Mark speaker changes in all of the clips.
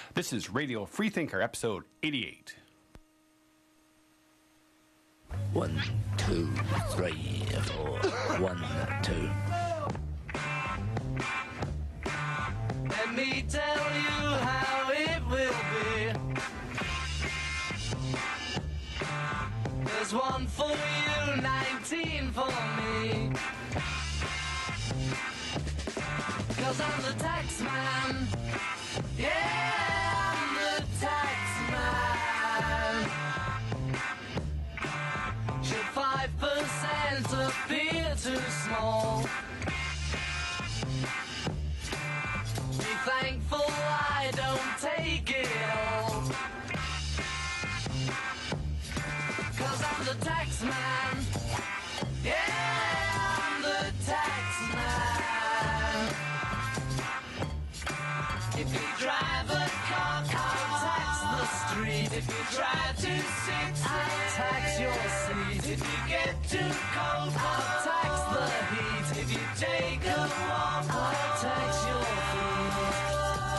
Speaker 1: This is Radio Freethinker, episode 88.
Speaker 2: 1, 2, 3, 4. 1, 2.
Speaker 3: Let me tell you how it will be. There's 1 for you, 19 for me. 'Cause I'm the tax man. Yeah, I'm the tax man. Should 5% appear too small? Be thankful I don't take it all. 'Cause I'm the tax man. Yeah, I'm the tax man. If you drive a car, I'll tax the street. If you drive too sick, I'll tax your seat. If you get too cold, I'll tax the heat. If you take a walk, I'll tax your feet.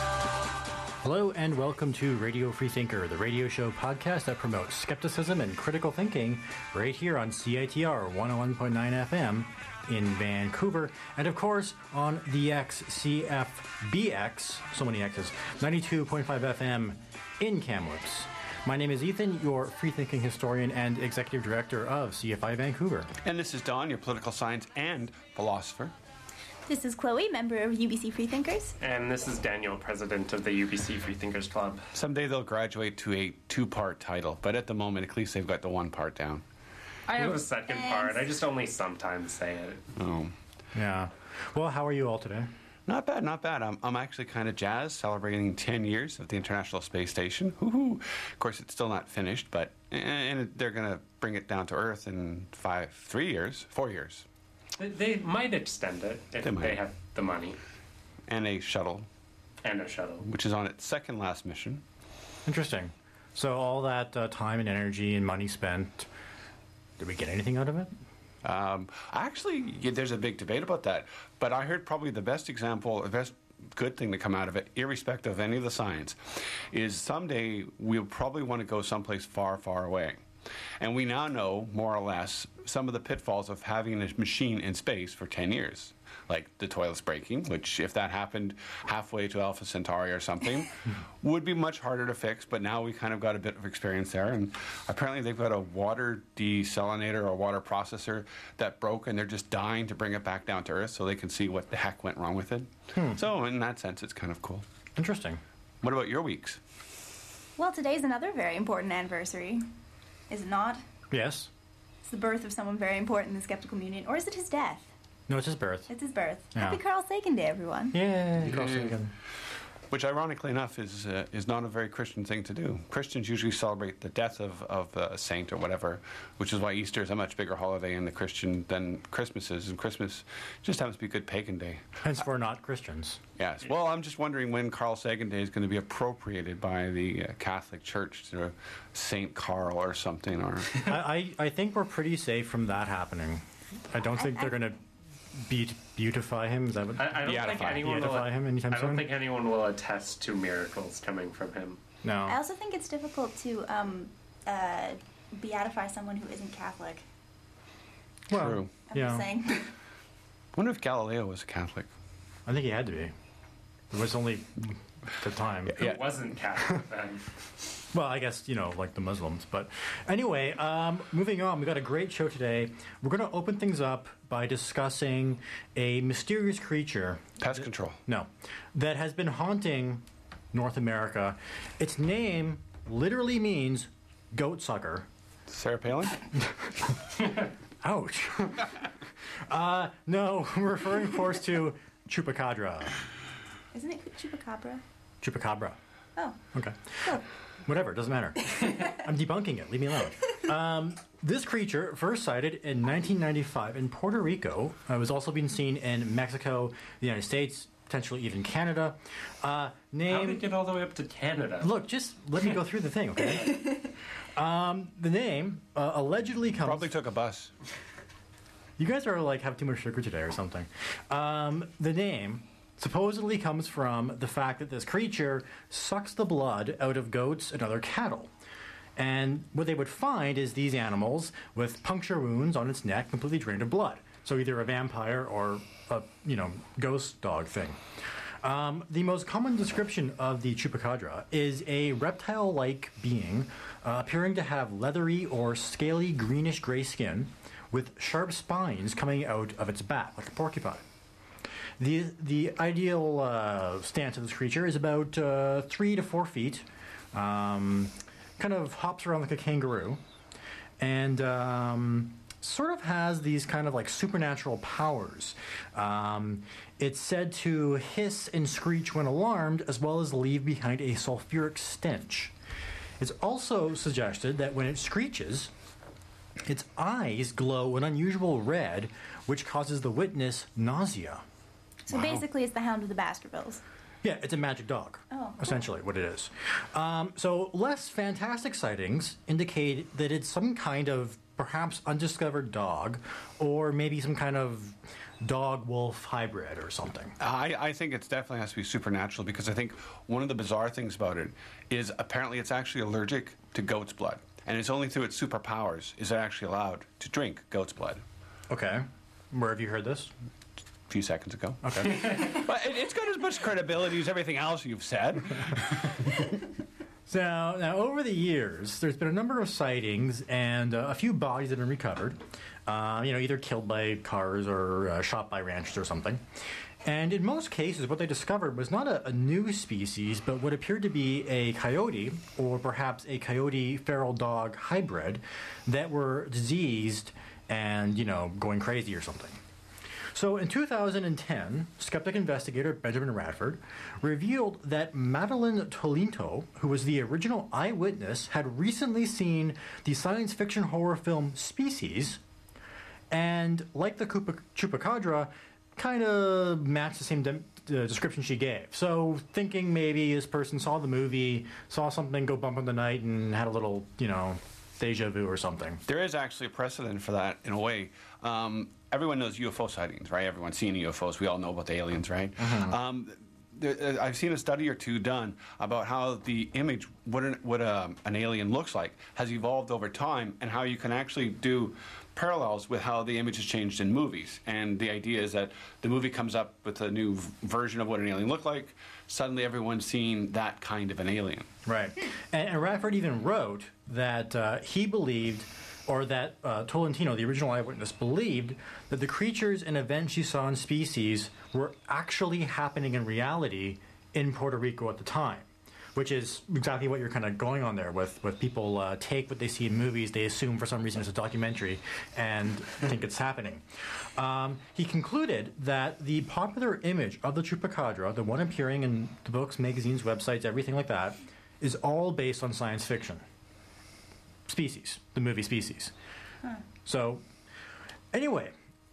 Speaker 4: Hello and welcome to Radio Freethinker, the radio show podcast that promotes skepticism and critical thinking right here on CITR 101.9 FM in Vancouver, and of course on the XCFBX, so many X's, 92.5 FM in Kamloops. My name is Ethan, your free-thinking historian and executive director of CFI Vancouver.
Speaker 1: And this is Don, your political science and philosopher.
Speaker 5: This is Chloe, member of UBC Freethinkers.
Speaker 6: And this is Daniel, president of the UBC Freethinkers Club.
Speaker 1: Someday they'll graduate to a two-part title, but at the moment, at least they've got the one part down.
Speaker 6: I have a second part. I just only sometimes say it.
Speaker 1: Oh.
Speaker 4: Yeah. Well, how are you all today?
Speaker 1: Not bad, not bad. I'm actually kind of jazzed, celebrating 10 years of the International Space Station. Woohoo! Of course, it's still not finished, but and they're going to bring it down to Earth in 4 years.
Speaker 6: They might extend it if they have the money.
Speaker 1: And a shuttle. Which is on its second last mission.
Speaker 4: Interesting. So all that time and energy and money spent, did we get anything out of it?
Speaker 1: Actually, there's a big debate about that. But I heard probably the best example, the best good thing to come out of it, irrespective of any of the science, is someday we'll probably want to go someplace far, far away. And we now know, more or less, some of the pitfalls of having a machine in space for 10 years. Like the toilets breaking, which if that happened halfway to Alpha Centauri or something, would be much harder to fix, but now we kind of got a bit of experience there. And apparently they've got a water desalinator or water processor that broke, and they're just dying to bring it back down to Earth so they can see what the heck went wrong with it. So in that sense, it's kind of cool.
Speaker 4: Interesting.
Speaker 1: What about your weeks?
Speaker 5: Well, today's another very important anniversary, is it not?
Speaker 4: Yes.
Speaker 5: It's the birth of someone very important in the skeptical community, or is it his death?
Speaker 4: No, it's his birth.
Speaker 5: It's his birth.
Speaker 4: Yeah.
Speaker 5: Happy Carl Sagan Day, everyone.
Speaker 4: Yay, Carl Sagan.
Speaker 1: Which, ironically enough, is not a very Christian thing to do. Christians usually celebrate the death of a saint or whatever, which is why Easter is a much bigger holiday in the Christian than Christmas is, and Christmas just happens to be a good pagan day.
Speaker 4: Hence, we're not Christians.
Speaker 1: Yes. Well, I'm just wondering when Carl Sagan Day is going to be appropriated by the Catholic Church to Saint Carl or something. Or
Speaker 4: I think we're pretty safe from that happening. I don't think they're going to beautify him. Is that what?
Speaker 6: I don't think anyone
Speaker 4: beatify him anytime
Speaker 6: I don't
Speaker 4: soon?
Speaker 6: think anyone will attest to miracles coming from him.
Speaker 4: No.
Speaker 5: I also think it's difficult to beatify someone who isn't Catholic.
Speaker 4: Well,
Speaker 1: True.
Speaker 5: I'm
Speaker 4: yeah.
Speaker 5: just saying.
Speaker 1: I wonder if Galileo was a Catholic.
Speaker 4: I think he had to be. It was only the time.
Speaker 6: It wasn't Catholic then.
Speaker 4: Well, I guess, like the Muslims. But anyway, moving on, we got a great show today. We're going to open things up by discussing a mysterious creature.
Speaker 1: Pest control.
Speaker 4: No. That has been haunting North America. Its name literally means goat sucker.
Speaker 1: Sarah Palin?
Speaker 4: Ouch. No, we're referring, of course, to Chupacabra.
Speaker 5: Isn't it Chupacabra?
Speaker 4: Chupacabra.
Speaker 5: Oh.
Speaker 4: Okay.
Speaker 5: Cool.
Speaker 4: Whatever, doesn't matter. I'm debunking it. Leave me alone. This creature, first sighted in 1995 in Puerto Rico, was also being seen in Mexico, the United States, potentially even Canada.
Speaker 6: How did it get all the way up to Canada?
Speaker 4: Look, just let me go through the thing, okay? The name allegedly comes...
Speaker 1: Probably took a bus.
Speaker 4: You guys are have too much sugar today or something. The name supposedly comes from the fact that this creature sucks the blood out of goats and other cattle. And what they would find is these animals with puncture wounds on its neck completely drained of blood. So either a vampire or a, ghost dog thing. The most common description of the chupacabra is a reptile-like being appearing to have leathery or scaly greenish-gray skin with sharp spines coming out of its back, like a porcupine. The ideal stance of this creature is about 3 to 4 feet, kind of hops around like a kangaroo, and sort of has these kind of like supernatural powers. It's said to hiss and screech when alarmed, as well as leave behind a sulfuric stench. It's also suggested that when it screeches, its eyes glow an unusual red, which causes the witness nausea.
Speaker 5: So basically, it's the Hound of the Baskervilles.
Speaker 4: Yeah, it's a magic dog,
Speaker 5: cool.
Speaker 4: Essentially what it is. So less fantastic sightings indicate that it's some kind of perhaps undiscovered dog, or maybe some kind of dog-wolf hybrid or something.
Speaker 1: I think it definitely has to be supernatural, because I think one of the bizarre things about it is apparently it's actually allergic to goat's blood. And it's only through its superpowers is it actually allowed to drink goat's blood.
Speaker 4: Okay. Where have you heard this?
Speaker 1: A few seconds ago.
Speaker 4: Okay.
Speaker 1: But it's got as much credibility as everything else you've said.
Speaker 4: So, now over the years, there's been a number of sightings and a few bodies that have been recovered. Either killed by cars or shot by ranchers or something. And in most cases, what they discovered was not a new species, but what appeared to be a coyote, or perhaps a coyote feral dog hybrid, that were diseased and, going crazy or something. So in 2010, skeptic investigator Benjamin Radford revealed that Madeline Tolinto, who was the original eyewitness, had recently seen the science fiction horror film Species, and like the chupacabra, kind of matched the same description she gave. So thinking maybe this person saw the movie, saw something go bump in the night, and had a little, deja vu or something.
Speaker 1: There is actually a precedent for that in a way. Everyone knows UFO sightings, right? Everyone's seen UFOs. We all know about the aliens, right? Mm-hmm. I've seen a study or two done about how the image, what an alien looks like, has evolved over time, and how you can actually do parallels with how the image has changed in movies. And the idea is that the movie comes up with a new version of what an alien looked like. Suddenly everyone's seeing that kind of an alien.
Speaker 4: Right. And Radford even wrote that he believed, or that Tolentino, the original eyewitness, believed that the creatures and events she saw in Species were actually happening in reality in Puerto Rico at the time. Which is exactly what you're kind of going on there with people take what they see in movies, they assume for some reason it's a documentary, and think it's happening. He concluded that the popular image of the chupacabra, the one appearing in the books, magazines, websites, everything like that, is all based on science fiction. Species, the movie Species. Huh. So, anyway,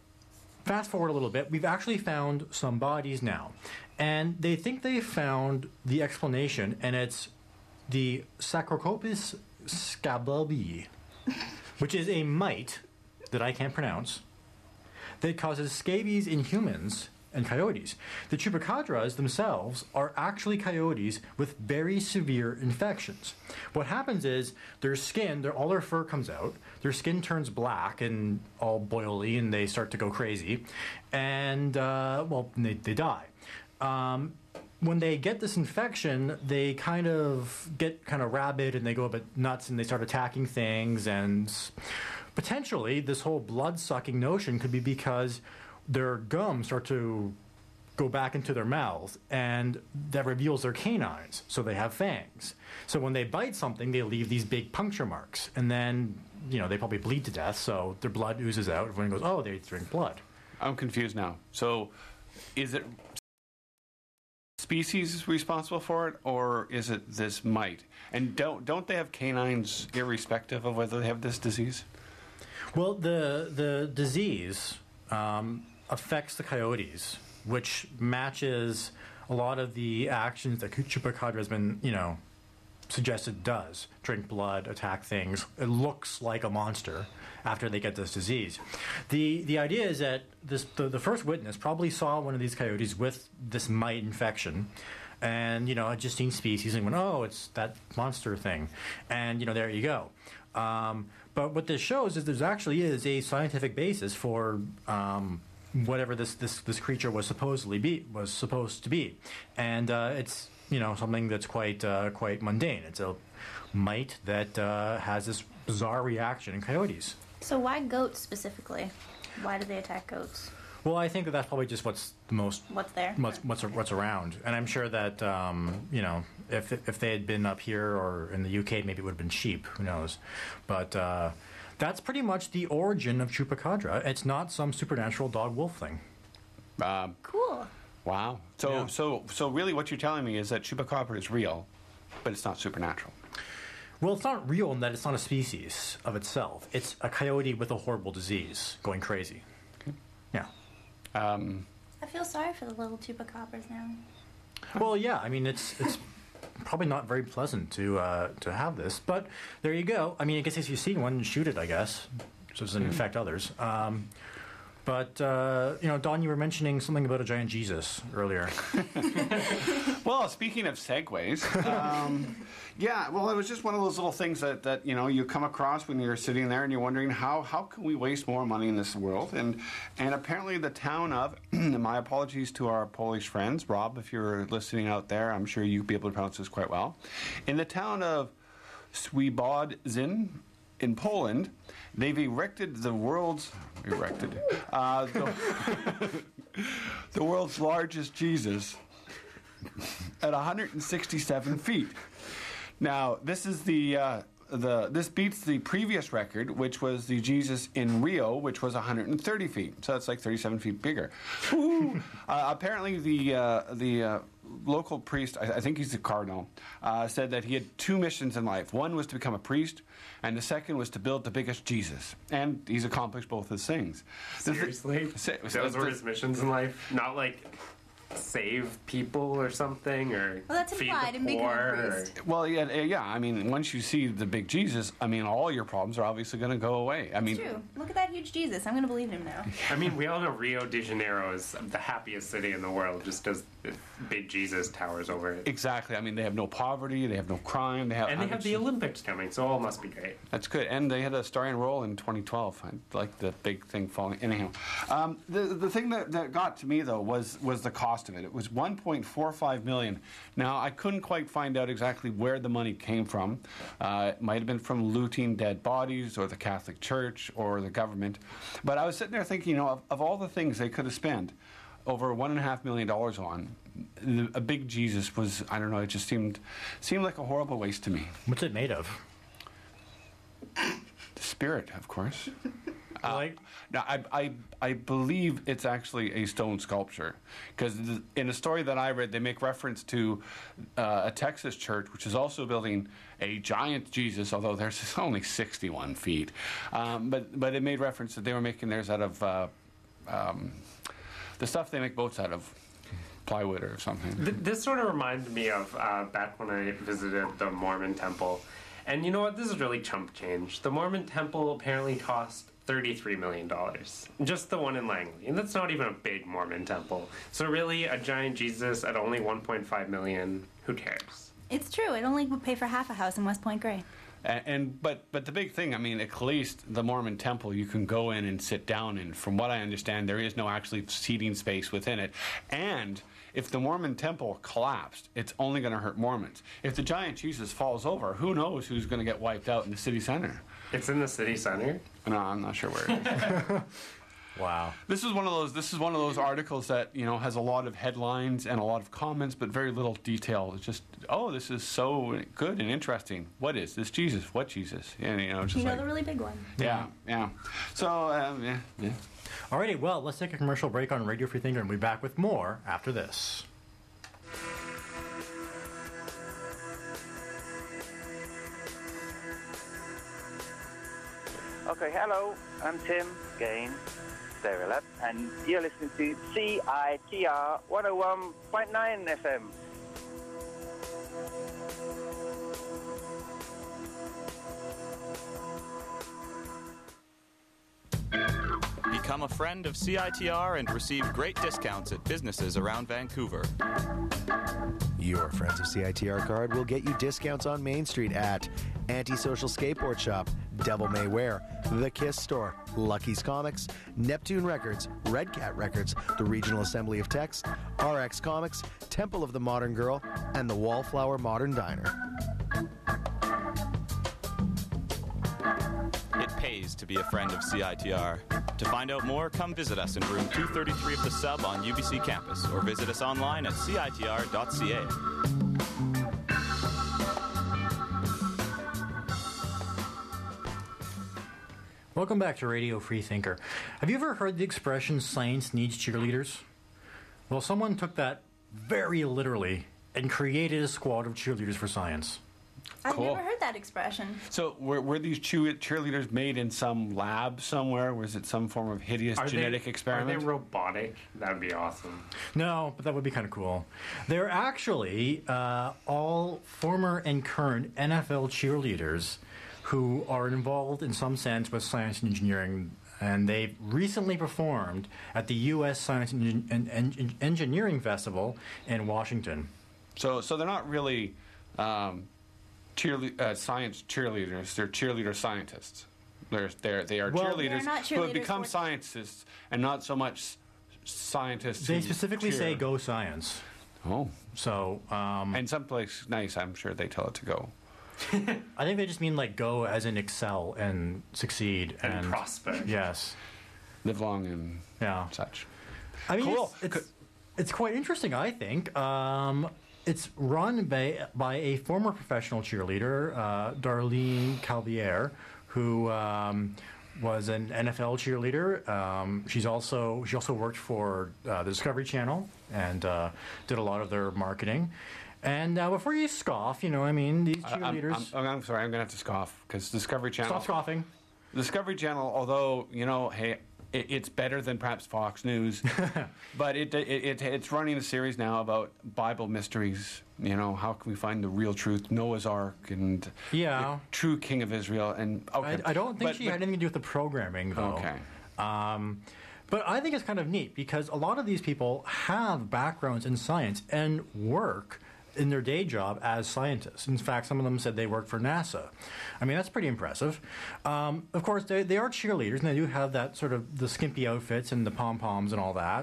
Speaker 4: fast forward a little bit, we've actually found some bodies now. And they think they found the explanation, and it's the Sacrocopus scabiei, which is a mite that I can't pronounce, that causes scabies in humans and coyotes. The chupacabras themselves are actually coyotes with very severe infections. What happens is their skin, all their fur comes out, their skin turns black and all boily, and they start to go crazy, and, they die. When they get this infection, they kind of get rabid, and they go a bit nuts, and they start attacking things, and potentially this whole blood-sucking notion could be because their gums start to go back into their mouths, and that reveals their canines, so they have fangs. So when they bite something, they leave these big puncture marks, and then, they probably bleed to death, so their blood oozes out. Everyone goes, oh, they drink blood.
Speaker 1: I'm confused now. So is it Species responsible for it, or is it this mite? And don't they have canines irrespective of whether they have this disease?
Speaker 4: Well, the disease affects the coyotes, which matches a lot of the actions that chupacabra has been, suggests it does drink blood, attack things. It looks like a monster after they get this disease. The idea is that the first witness probably saw one of these coyotes with this mite infection, and had just seen species and went, oh, it's that monster thing, and there you go. But what this shows is there actually is a scientific basis for whatever this creature was supposed to be, and it's something that's quite mundane. It's a mite that has this bizarre reaction in coyotes.
Speaker 5: So why goats specifically? Why do they attack goats?
Speaker 4: Well, I think that's probably just what's there, what's around, and I'm sure that if they had been up here or in the UK, maybe it would have been sheep. Who knows? But that's pretty much the origin of Chupacabra. It's not some supernatural dog wolf thing.
Speaker 5: Cool.
Speaker 1: Wow. So really, what you're telling me is that Chupacabra is real, but it's not supernatural.
Speaker 4: Well, it's not real in that it's not a species of itself. It's a coyote with a horrible disease going crazy.
Speaker 1: Okay.
Speaker 4: Yeah.
Speaker 5: I feel sorry for the little chupacabras now.
Speaker 4: Well, yeah. I mean, it's probably not very pleasant to have this, but there you go. I mean, I guess if you see one, shoot it. I guess so it doesn't infect others. But Don, you were mentioning something about a giant Jesus earlier.
Speaker 1: Well, speaking of segues, yeah. Well, it was just one of those little things that you come across when you're sitting there and you're wondering how can we waste more money in this world? And apparently the town of my apologies to our Polish friends, Rob, if you're listening out there, I'm sure you'll be able to pronounce this quite well. In the town of Świebodzin in Poland, they've erected the world's largest Jesus at 167 feet. Now, this is this beats the previous record, which was the Jesus in Rio, which was 130 feet. So that's like 37 feet bigger. Apparently, the local priest, I think he's the cardinal, said that he had two missions in life. One was to become a priest, and the second was to build the biggest Jesus. And he's accomplished both his things.
Speaker 6: Seriously? Those were his missions in life? Not like save people or something, or
Speaker 5: well, that's
Speaker 6: feed
Speaker 5: implied
Speaker 6: the
Speaker 5: in becoming
Speaker 6: poor,
Speaker 5: a priest.
Speaker 1: Well, yeah. I mean, once you see the big Jesus, I mean, all your problems are obviously going to go away. I mean,
Speaker 5: it's true. Look at that huge Jesus. I'm going to believe him now.
Speaker 6: I mean, we all know Rio de Janeiro is the happiest city in the world, just as the big Jesus towers over it.
Speaker 1: Exactly. I mean, they have no poverty, they have no crime, they have
Speaker 6: the Olympics coming, so all must be great.
Speaker 1: That's good. And they had a starring role in 2012. I like the big thing falling. Anyhow, the thing that got to me though was the cost of it. It was $1.45 million. Now I couldn't quite find out exactly where the money came from. It might have been from looting dead bodies, or the Catholic Church, or the government. But I was sitting there thinking, of all the things they could have spent over $1.5 million on, a big Jesus was, I don't know, it just seemed like a horrible waste to me.
Speaker 4: What's it made of?
Speaker 1: The spirit, of course.
Speaker 4: Like?
Speaker 1: Now, I believe it's actually a stone sculpture, because in a story that I read, they make reference to a Texas church, which is also building a giant Jesus, although theirs is only 61 feet. But it made reference that they were making theirs out of the stuff they make boats out of, plywood or something.
Speaker 6: This sort of reminded me of back when I visited the Mormon temple. And you know what? This is really chump change. The Mormon temple apparently cost $33 million. Just the one in Langley. And that's not even a big Mormon temple. So really, a giant Jesus at only $1.5 million, who cares?
Speaker 5: It's true. It only would pay for half a house in West Point Grey.
Speaker 1: But the big thing, I mean, at least the Mormon temple, you can go in and sit down, and from what I understand, there is no actually seating space within it. And if the Mormon temple collapsed, it's only going to hurt Mormons. If the giant Jesus falls over, who knows who's going to get wiped out in the city center?
Speaker 6: It's in the city center?
Speaker 1: No, I'm not sure where it is.
Speaker 4: Wow.
Speaker 1: This is one of those articles that, has a lot of headlines and a lot of comments, but very little detail. It's just, this is so good and interesting. What is this Jesus? What Jesus? And, just
Speaker 5: the really big one.
Speaker 1: Yeah. So, yeah.
Speaker 4: Alrighty, well, let's take a commercial break on Radio Free Thinker, and we'll be back with more after this.
Speaker 7: Okay, hello, I'm Tim Gain, Stereo Lab, and you're listening to CITR 101.9 FM.
Speaker 8: Become a friend of CITR and receive great discounts at businesses around Vancouver.
Speaker 9: Your Friends of CITR card will get you discounts on Main Street at Antisocial Skateboard Shop, Devil May Wear, The Kiss Store, Lucky's Comics, Neptune Records, Red Cat Records, the Regional Assembly of Text, RX Comics, Temple of the Modern Girl, and the Wallflower Modern Diner.
Speaker 8: It pays to be a friend of CITR. To find out more, come visit us in room 233 of the Sub on UBC campus or visit us online at citr.ca.
Speaker 4: Welcome back to Radio Free Thinker. Have you ever heard the expression science needs cheerleaders? Well, someone took that very literally and created a squad of cheerleaders for science.
Speaker 5: I've
Speaker 1: Cool.
Speaker 5: never heard that expression.
Speaker 1: So were these cheerleaders made in some lab somewhere? Was it some form of hideous genetic experiment?
Speaker 6: Are they robotic? That would be awesome.
Speaker 4: No, but that would be kind of cool. They're actually all former and current NFL cheerleaders who are involved in some sense with science and engineering, and they've recently performed at the U.S. Science and Engineering Festival in Washington.
Speaker 1: So they're not really science cheerleaders. They're cheerleader scientists. They are
Speaker 4: Well,
Speaker 1: cheerleaders
Speaker 5: They're not
Speaker 1: who have
Speaker 5: cheerleaders
Speaker 1: become
Speaker 5: for-
Speaker 1: scientists and not so mumuch scientists.
Speaker 4: They
Speaker 1: who
Speaker 4: specifically say
Speaker 1: cheer.
Speaker 4: "Go Science."
Speaker 1: Oh,
Speaker 4: So
Speaker 1: and someplace nice. I'm sure they tell it to go.
Speaker 4: I think they just mean like go as in excel and succeed
Speaker 6: And prosper.
Speaker 4: Yes,
Speaker 1: Live long and
Speaker 4: yeah.
Speaker 1: such.
Speaker 4: I mean,
Speaker 1: Cool.
Speaker 4: it's quite interesting, I think. It's run by a former professional cheerleader, Darlene Calvier, who was an NFL cheerleader. She also worked for the Discovery Channel and did a lot of their marketing. And before you scoff, these cheerleaders.
Speaker 1: I'm sorry. I'm going to have to scoff because Discovery Channel.
Speaker 4: Stop scoffing.
Speaker 1: Discovery Channel, although hey, it's better than perhaps Fox News, but it's running a series now about Bible mysteries. How can we find the real truth, Noah's Ark, and the true King of Israel? And okay,
Speaker 4: I don't think she had anything to do with the programming, though.
Speaker 1: Okay.
Speaker 4: But I think it's kind of neat because a lot of these people have backgrounds in science and work in their day job as scientists. In fact, some of them said they work for NASA. I mean, that's pretty impressive. Of course, they are cheerleaders, and they do have that sort of the skimpy outfits and the pom-poms and all that.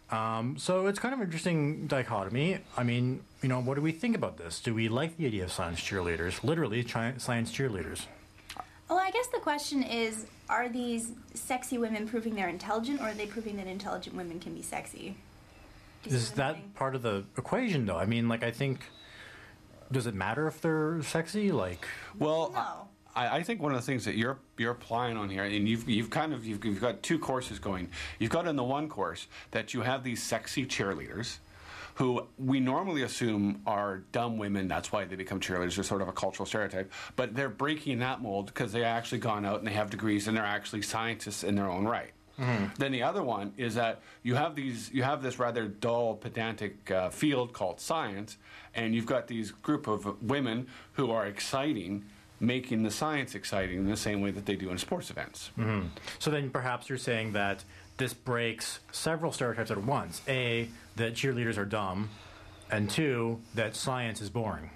Speaker 4: So it's kind of an interesting dichotomy. I mean, what do we think about this? Do we like the idea of science cheerleaders? Literally, science cheerleaders.
Speaker 5: Well, I guess the question is, are these sexy women proving they're intelligent, or are they proving that intelligent women can be sexy? Do you see
Speaker 4: Is
Speaker 5: what I'm
Speaker 4: that
Speaker 5: saying?
Speaker 4: part of the equation, though? I mean, I think, does it matter if they're sexy?
Speaker 1: Well,
Speaker 5: No.
Speaker 1: I think one of the things that you're applying on here, and you've got two courses going. You've got in the one course that you have these sexy cheerleaders, who we normally assume are dumb women. That's why they become cheerleaders. They're sort of a cultural stereotype. But they're breaking that mold because they actually gone out and they have degrees and they're actually scientists in their own right. Mm-hmm. Then the other one is that you have this rather dull, pedantic field called science, and you've got these group of women who are exciting, making the science exciting in the same way that they do in sports events.
Speaker 4: Mm-hmm. So then perhaps you're saying that this breaks several stereotypes at once. A, that cheerleaders are dumb, and two, that science is boring.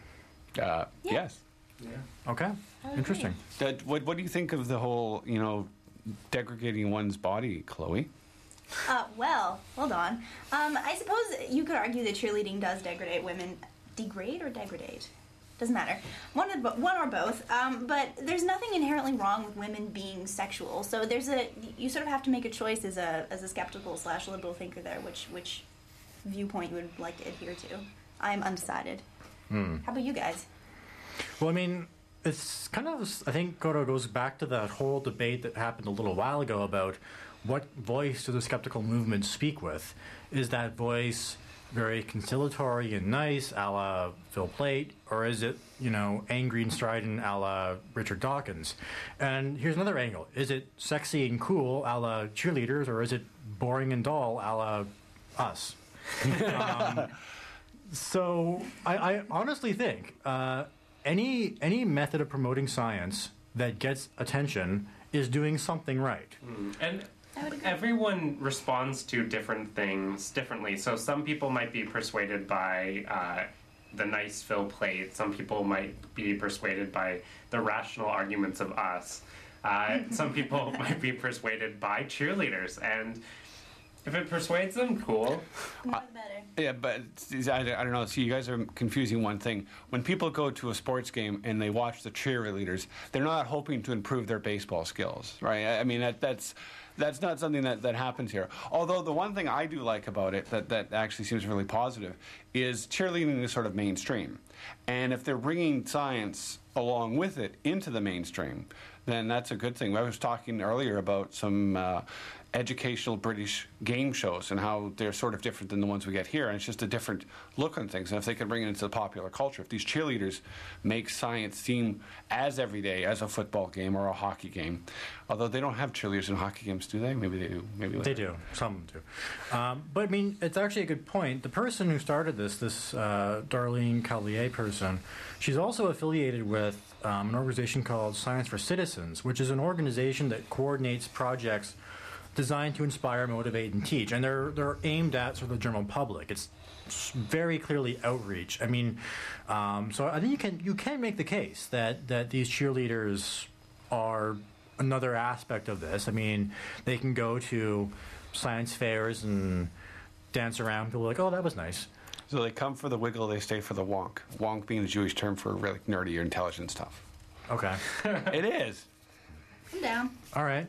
Speaker 1: Yes.
Speaker 6: Yeah.
Speaker 4: Okay, interesting.
Speaker 1: What do you think of the whole, degrading one's body, Chloe?
Speaker 5: Well, hold on. I suppose you could argue that cheerleading does degrade women. Degrade or degrade? Doesn't matter. One or both. But there's nothing inherently wrong with women being sexual. So you sort of have to make a choice as a skeptical / liberal thinker there, which viewpoint you would like to adhere to. I'm undecided. How about you guys?
Speaker 4: Well, I mean, it's kind of, I think, goes back to that whole debate that happened a little while ago about what voice do the skeptical movement speak with. Is that voice very conciliatory and nice, a la Phil Plait, or is it, angry and strident, a la Richard Dawkins? And here's another angle. Is it sexy and cool, a la cheerleaders, or is it boring and dull, a la us? So I honestly think any method of promoting science that gets attention is doing something right.
Speaker 6: And everyone responds to different things differently. So some people might be persuaded by the nice fill plate. Some people might be persuaded by the rational arguments of us. Some people might be persuaded by cheerleaders. And if it persuades them, cool.
Speaker 5: More the better.
Speaker 1: Yeah, but I don't know. See, you guys are confusing one thing. When people go to a sports game and they watch the cheerleaders, they're not hoping to improve their baseball skills, right? I mean, that's not something that happens here. Although the one thing I do like about it that actually seems really positive is cheerleading is sort of mainstream. And if they're bringing science along with it into the mainstream, then that's a good thing. I was talking earlier about some educational British game shows and how they're sort of different than the ones we get here, and it's just a different look on things. And if they could bring it into the popular culture, if these cheerleaders make science seem as everyday as a football game or a hockey game, although they don't have cheerleaders in hockey games, do they? Maybe they do. Maybe
Speaker 4: They do. Some do. But I mean, it's actually a good point. The person who started this Darlene Collier person, she's also affiliated with an organization called Science for Citizens, which is an organization that coordinates projects designed to inspire, motivate, and teach. And they're aimed at sort of the general public. It's very clearly outreach. I mean, so I think you can make the case that these cheerleaders are another aspect of this. I mean, they can go to science fairs and dance around. People are like, oh, that was nice.
Speaker 1: So they come for the wiggle, they stay for the wonk. Wonk being a Jewish term for really nerdy or intelligent stuff.
Speaker 4: Okay.
Speaker 1: It is.
Speaker 5: I'm down.
Speaker 4: All right.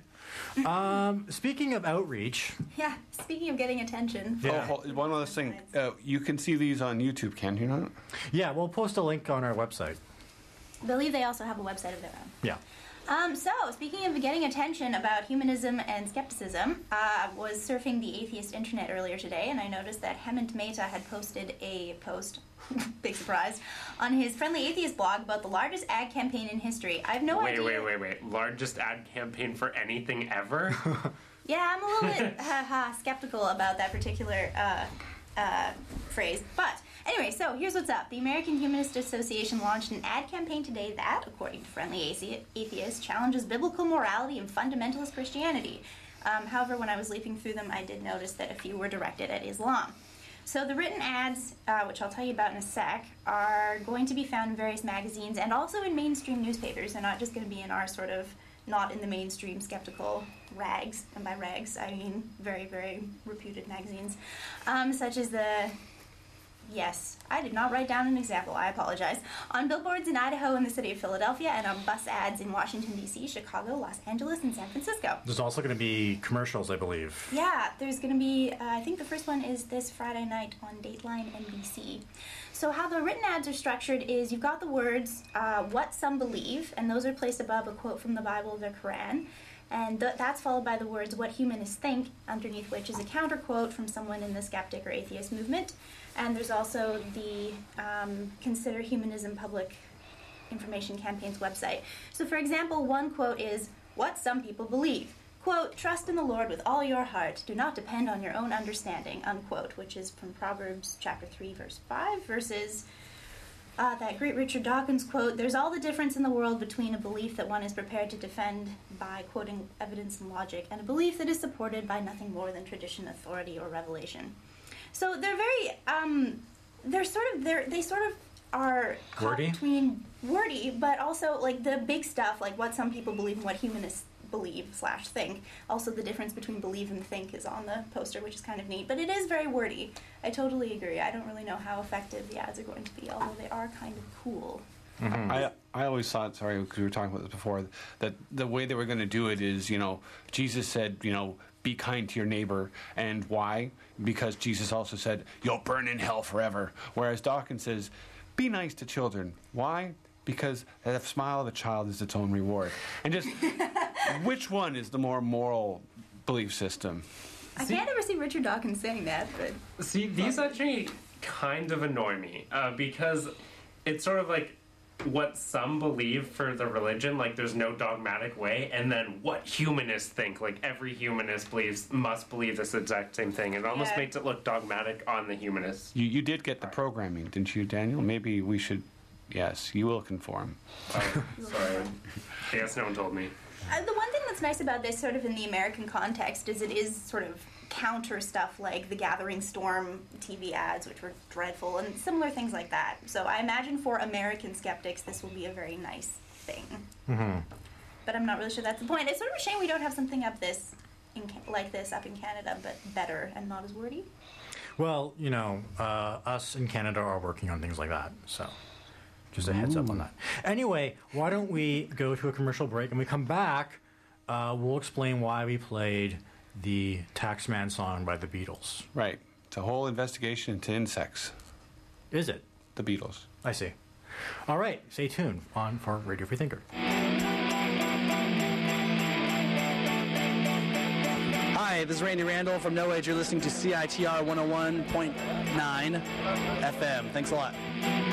Speaker 4: Speaking of outreach.
Speaker 5: Yeah, speaking of getting attention.
Speaker 4: Yeah.
Speaker 1: One other thing. You can see these on YouTube, can you not?
Speaker 4: Yeah, we'll post a link on our website.
Speaker 5: I believe they also have a website of their own.
Speaker 4: Yeah.
Speaker 5: So, speaking of getting attention about humanism and skepticism, I was surfing the atheist internet earlier today, and I noticed that Hemant Mehta had posted a post, big surprise, on his Friendly Atheist blog about the largest ad campaign in history. I have no idea.
Speaker 6: Wait. Largest ad campaign for anything ever?
Speaker 5: Yeah, I'm a little bit skeptical about that particular phrase. But anyway, so here's what's up. The American Humanist Association launched an ad campaign today that, according to Friendly Atheist, challenges biblical morality and fundamentalist Christianity. However, when I was leafing through them, I did notice that a few were directed at Islam. So the written ads, which I'll tell you about in a sec, are going to be found in various magazines and also in mainstream newspapers. They're not just going to be in our sort of not in the mainstream skeptical rags, and by rags I mean very, very reputed magazines, such as the... Yes, I did not write down an example. I apologize. On billboards in Idaho and the city of Philadelphia, and on bus ads in Washington, D.C., Chicago, Los Angeles, and San Francisco.
Speaker 4: There's also going to be commercials, I believe.
Speaker 5: Yeah, there's going to be, I think the first one is this Friday night on Dateline NBC. So how the written ads are structured is you've got the words, what some believe, and those are placed above a quote from the Bible or the Quran. And that's followed by the words, what humanists think, underneath which is a counter quote from someone in the skeptic or atheist movement. And there's also the Consider Humanism Public Information Campaign's website. So for example, one quote is, what some people believe. Quote, trust in the Lord with all your heart. Do not depend on your own understanding, unquote, which is from Proverbs chapter 3, verse 5, versus that great Richard Dawkins quote, there's all the difference in the world between a belief that one is prepared to defend by quoting evidence and logic and a belief that is supported by nothing more than tradition, authority, or revelation. So they're very, they sort of are caught
Speaker 4: wordy?
Speaker 5: Between wordy, but also like the big stuff, like what some people believe and what humanists believe / think. Also the difference between believe and think is on the poster, which is kind of neat, but it is very wordy. I totally agree. I don't really know how effective the ads are going to be, although they are kind of cool.
Speaker 1: Mm-hmm. I always thought, sorry, because we were talking about this before, that the way they were going to do it is, Jesus said, be kind to your neighbor. And why? Because Jesus also said, you'll burn in hell forever. Whereas Dawkins says, be nice to children. Why? Because the smile of a child is its own reward. And just, which one is the more moral belief system?
Speaker 5: I can't ever see Richard Dawkins saying that, but...
Speaker 6: See, these actually kind of annoy me, because it's sort of like what some believe for the religion, like there's no dogmatic way, and then what humanists think, like every humanist must believe this exact same thing. It almost makes it look dogmatic on the humanists.
Speaker 1: You did get the programming, didn't you, Daniel? Maybe we should Yes, you will conform.
Speaker 6: Oh, sorry. I guess no one told me.
Speaker 5: The one thing that's nice about this, sort of in the American context, is it is sort of counter stuff like the Gathering Storm TV ads, which were dreadful, and similar things like that. So I imagine for American skeptics, this will be a very nice thing.
Speaker 4: Mm-hmm.
Speaker 5: But I'm not really sure that's the point. It's sort of a shame we don't have something up this like this up in Canada, but better and not as wordy.
Speaker 4: Well, you know, us in Canada are working on things like that, so just a heads up on that. Anyway, why don't we go to a commercial break, and we come back, we'll explain why we played the Taxman song by the Beatles.
Speaker 1: Right. It's a whole investigation into insects.
Speaker 4: Is it?
Speaker 1: The Beatles.
Speaker 4: I see. All right, stay tuned on for Radio Free Thinker.
Speaker 10: Hi, this is Randy Randall from No Age. You're listening to CITR 101.9 FM. Thanks a lot.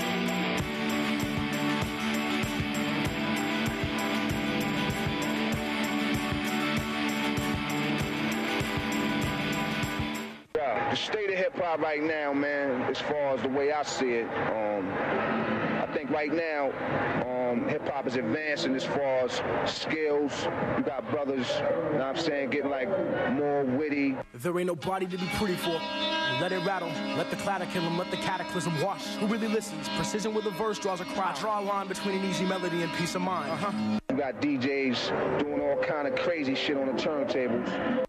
Speaker 11: The state of hip-hop right now, man, as far as the way I see it, I think right now hip-hop is advancing as far as skills. You got brothers, you know what I'm saying, getting like more witty.
Speaker 12: There ain't nobody to be pretty for. Let it rattle, let the clatter kill him, let the cataclysm wash. Who really listens? Precision with a verse draws a cry. Draw a line between an easy melody and peace of mind.
Speaker 11: You got DJs doing all kind of crazy shit on the turntables.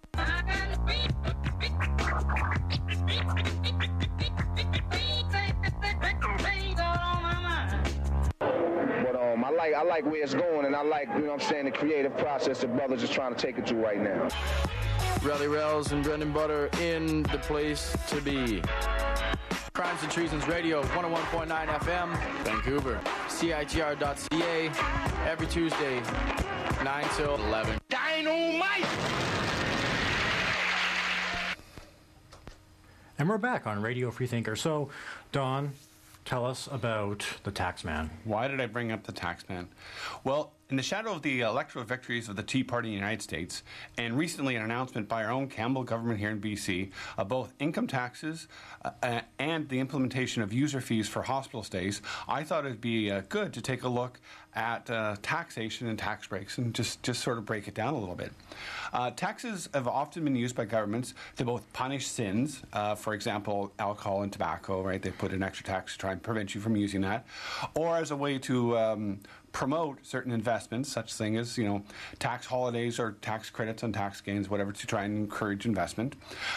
Speaker 11: I like where it's going, and I like, you know what I'm saying, the creative process that brothers is trying to take it to right now.
Speaker 13: Rally Rails and Brendan Butter in the place to be. Crimes and Treasons Radio, 101.9 FM, Vancouver. CITR.ca, every Tuesday, 9 till 11. Dynamite!
Speaker 4: And we're back on Radio Free Thinker. So, Don, tell us about the Taxman.
Speaker 1: Why did I bring up the Taxman? Well, in the shadow of the electoral victories of the Tea Party in the United States, and recently an announcement by our own Campbell government here in BC of both income taxes and the implementation of user fees for hospital stays, I thought it would be good to take a look at taxation and tax breaks and just sort of break it down a little bit. Taxes have often been used by governments to both punish sins, for example, alcohol and tobacco, right? They put an extra tax to try and prevent you from using that, or as a way to promote certain investments, such thing as, you know, tax holidays or tax credits on tax gains, whatever, to try and encourage investment.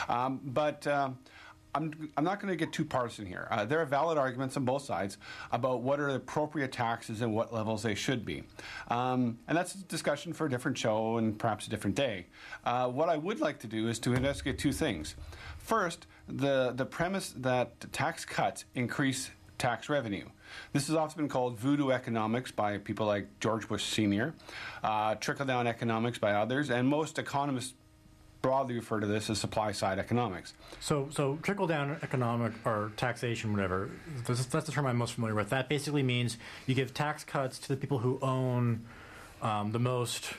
Speaker 1: But I'm not going to get too partisan here. There are valid arguments on both sides about what are the appropriate taxes and what levels they should be. And that's a discussion for a different show and perhaps a different day. What I would like to do is to investigate two things. First, the premise that tax cuts increase tax revenue. This has often been called voodoo economics by people like George Bush Sr., trickle-down economics by others, and most economists broadly refer to this as supply-side economics.
Speaker 4: So trickle-down economic or taxation, whatever, that's the term I'm most familiar with. That basically means you give tax cuts to the people who own the most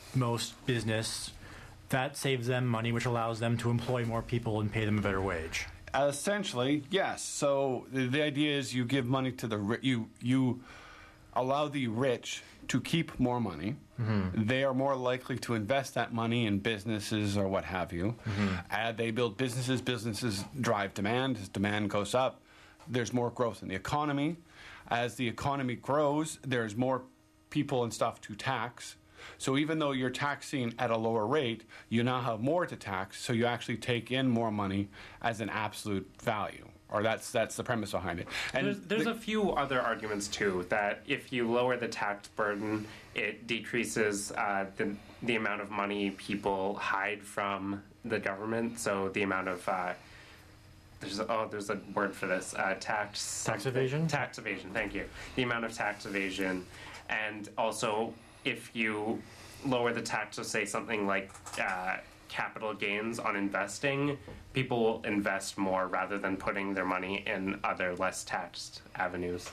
Speaker 4: business. That saves them money, which allows them to employ more people and pay them a better wage.
Speaker 1: Essentially, yes. So the idea is you give money to the you allow the rich to keep more money. Mm-hmm. They are more likely to invest that money in businesses or what have you. Mm-hmm. They build businesses. Businesses drive demand. As demand goes up, there's more growth in the economy. As the economy grows, there's more people and stuff to tax. So even though you're taxing at a lower rate, you now have more to tax, so you actually take in more money as an absolute value. Or that's the premise behind it. And
Speaker 6: there's a few other arguments, too, that if you lower the tax burden, it decreases the amount of money people hide from the government. So the amount of... there's a word for this. Tax
Speaker 4: evasion?
Speaker 6: Tax evasion, thank you. The amount of tax evasion. And also, if you lower the tax to, say, something like capital gains on investing, people will invest more rather than putting their money in other less taxed avenues.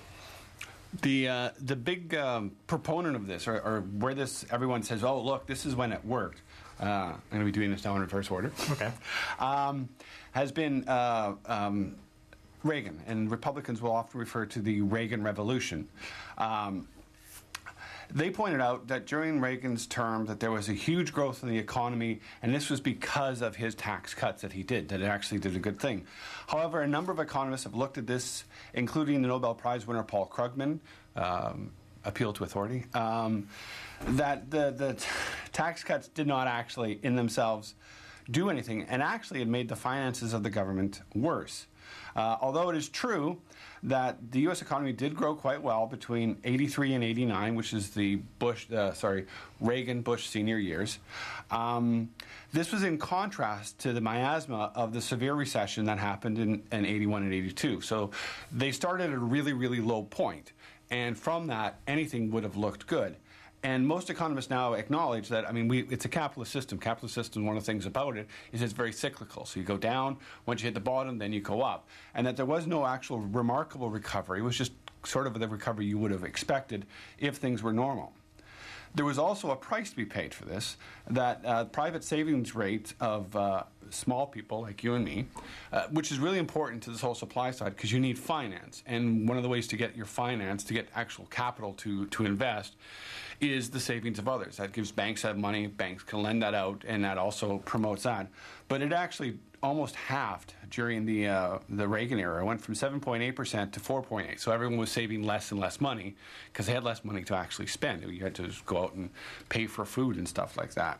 Speaker 1: The big proponent of this, or where this everyone says, oh, look, this is when it worked. I'm going to be doing this now in reverse order.
Speaker 4: Okay.
Speaker 1: Has been Reagan, and Republicans will often refer to the Reagan Revolution. They pointed out that during Reagan's term that there was a huge growth in the economy, and this was because of his tax cuts that he did, that it actually did a good thing. However, a number of economists have looked at this, including the Nobel Prize winner Paul Krugman, appeal to authority, that the tax cuts did not actually in themselves do anything, and actually it made the finances of the government worse. Although it is true that the U.S. economy did grow quite well between 83 and 89, which is the Reagan-Bush senior years. This was in contrast to the miasma of the severe recession that happened in 81 and 82. So they started at a really, really low point, and from that, anything would have looked good. And most economists now acknowledge that, I mean, it's a capitalist system. Capitalist system, one of the things about it is it's very cyclical. So you go down, once you hit the bottom, then you go up. And that there was no actual remarkable recovery. It was just sort of the recovery you would have expected if things were normal. There was also a price to be paid for this, that private savings rate of small people like you and me, which is really important to this whole supply side because you need finance. And one of the ways to get your finance, to get actual capital to invest, is the savings of others. That gives banks that money, banks can lend that out, and that also promotes that. But it actually almost halved during the Reagan era. It went from 7.8% to 4.8%. So everyone was saving less and less money because they had less money to actually spend. You had to just go out and pay for food and stuff like that.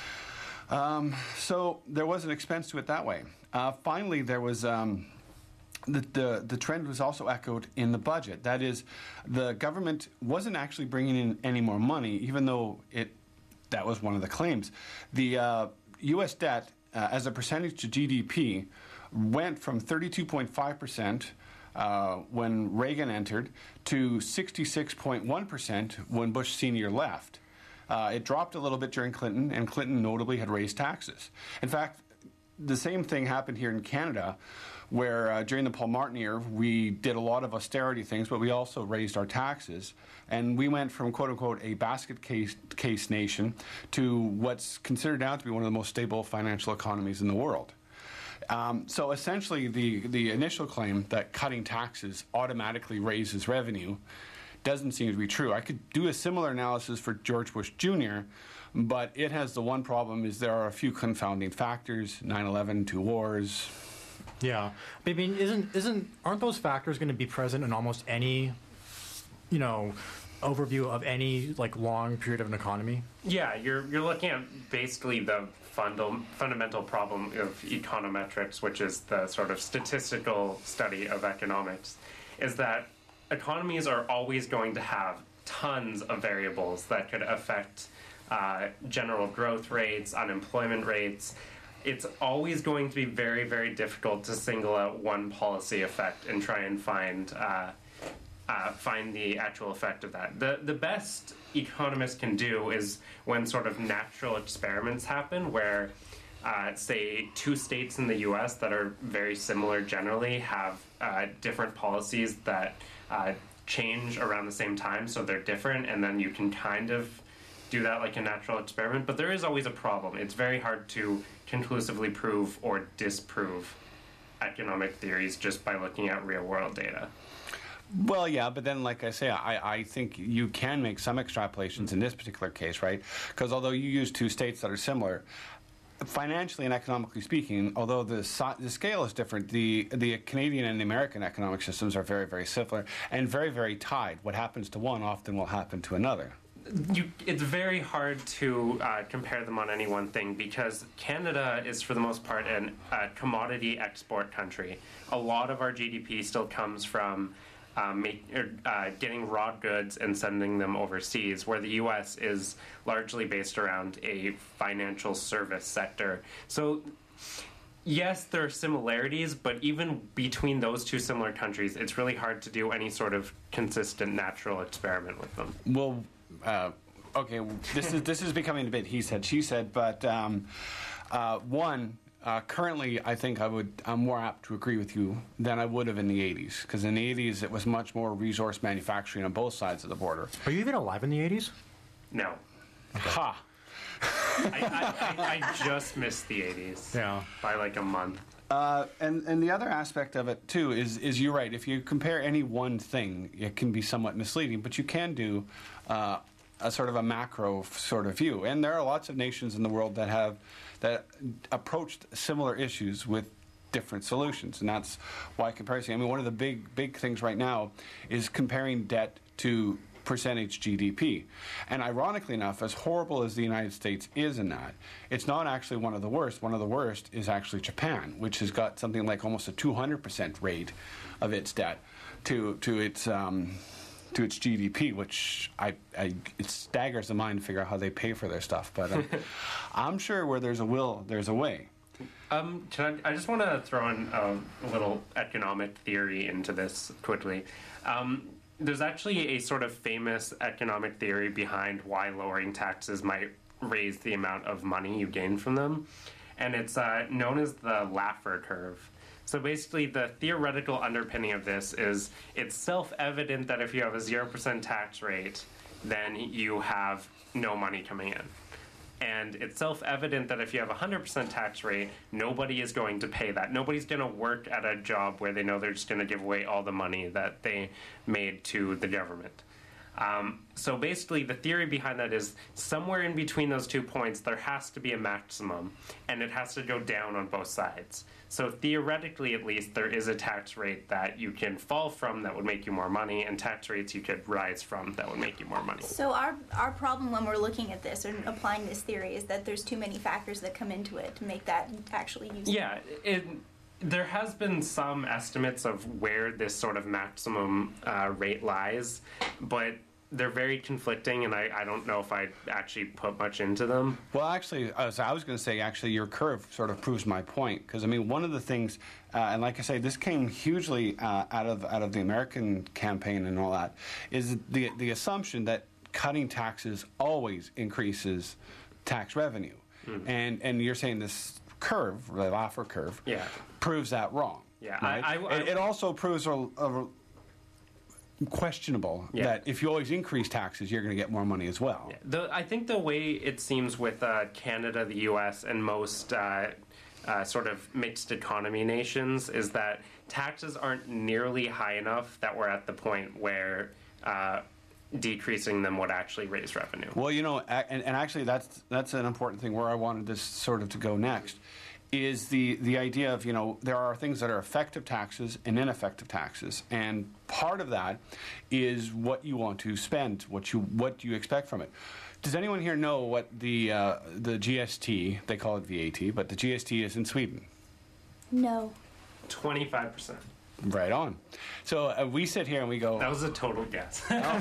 Speaker 1: So there was an expense to it that way. Finally, there was the trend was also echoed in the budget. That is, the government wasn't actually bringing in any more money, even though that was one of the claims. The U.S. debt as a percentage to GDP went from 32.5% when Reagan entered to 66.1% when Bush Sr. left. It dropped a little bit during Clinton, and Clinton notably had raised taxes. In fact, the same thing happened here in Canada, where during the Paul Martin era, we did a lot of austerity things, but we also raised our taxes. And we went from, quote-unquote, a basket case nation to what's considered now to be one of the most stable financial economies in the world. So essentially, the initial claim that cutting taxes automatically raises revenue doesn't seem to be true. I could do a similar analysis for George Bush Jr., but it has the one problem is there are a few confounding factors, 9/11, 2 wars.
Speaker 4: Yeah. I mean, aren't those factors going to be present in almost any, overview of any, long period of an economy?
Speaker 6: Yeah, you're looking at basically the fundamental problem of econometrics, which is the sort of statistical study of economics, is that economies are always going to have tons of variables that could affect general growth rates, unemployment rates. It's always going to be very, very difficult to single out one policy effect and try and find the actual effect of that. The best economists can do is when sort of natural experiments happen where, say, two states in the U.S. that are very similar generally have different policies that change around the same time, so they're different, and then you can kind of do that like a natural experiment. But there is always a problem. It's very hard to conclusively prove or disprove economic theories just by looking at real-world data.
Speaker 1: Well, yeah, but then, like I say, I think you can make some extrapolations in this particular case, right? Because although you use two states that are similar, financially and economically speaking, although the scale is different, the Canadian and the American economic systems are very, very similar and very, very tied. What happens to one often will happen to another.
Speaker 6: It's very hard to compare them on any one thing because Canada is, for the most part, a commodity export country. A lot of our GDP still comes from getting raw goods and sending them overseas, where the U.S. is largely based around a financial service sector. So, yes, there are similarities, but even between those two similar countries, it's really hard to do any sort of consistent natural experiment with them.
Speaker 1: Well, okay, this is becoming a bit he said, she said, but currently I think I'm more apt to agree with you than I would have in the 80s, because in the 80s it was much more resource manufacturing on both sides of the border.
Speaker 4: Are you even alive in the 80s?
Speaker 6: No.
Speaker 1: Okay. Ha!
Speaker 6: I just missed the 80s by like a month.
Speaker 1: And the other aspect of it too is you're right. If you compare any one thing, it can be somewhat misleading. But you can do a sort of a macro sort of view. And there are lots of nations in the world that approached similar issues with different solutions, and that's why comparison. I mean, one of the big things right now is comparing debt to percentage GDP. And ironically enough, as horrible as the United States is in that, it's not actually one of the worst. One of the worst is actually Japan, which has got something like almost a 200% rate of its debt to its GDP, which it staggers the mind to figure out how they pay for their stuff. But I'm sure where there's a will, there's a way.
Speaker 6: I just want to throw in a little economic theory into this quickly. There's actually a sort of famous economic theory behind why lowering taxes might raise the amount of money you gain from them, and it's known as the Laffer curve. So basically, the theoretical underpinning of this is it's self-evident that if you have a 0% tax rate, then you have no money coming in. And it's self-evident that if you have a 100% tax rate, nobody is going to pay that. Nobody's going to work at a job where they know they're just going to give away all the money that they made to the government. So basically, the theory behind that is somewhere in between those 2 points, there has to be a maximum, and it has to go down on both sides. So theoretically, at least, there is a tax rate that you can fall from that would make you more money, and tax rates you could rise from that would make you more money.
Speaker 5: So our problem when we're looking at this and applying this theory is that there's too many factors that come into it to make that actually useful.
Speaker 6: Yeah, there has been some estimates of where this sort of maximum rate lies, but they're very conflicting, and I don't know if I actually put much into them.
Speaker 1: Well, actually, I was going to say, actually, your curve sort of proves my point. Because, I mean, one of the things, and like I say, this came hugely out of the American campaign and all that, is the assumption that cutting taxes always increases tax revenue. Mm-hmm. And you're saying this curve, the Laffer curve, proves that wrong.
Speaker 6: Yeah,
Speaker 1: right? It also proves questionable that if you always increase taxes, you're going to get more money as well.
Speaker 6: Yeah. I think the way it seems with Canada, the U.S., and most sort of mixed economy nations is that taxes aren't nearly high enough that we're at the point where decreasing them would actually raise revenue.
Speaker 1: Well, you know, and actually that's an important thing where I wanted this sort of to go next. Is the idea of, you know, there are things that are effective taxes and ineffective taxes, and part of that is what you want to spend, what you expect from it. Does anyone here know what the GST, they call it VAT, but the GST is in Sweden?
Speaker 5: No.
Speaker 6: 25%.
Speaker 1: Right on. So we sit here and we go...
Speaker 6: That was a total guess.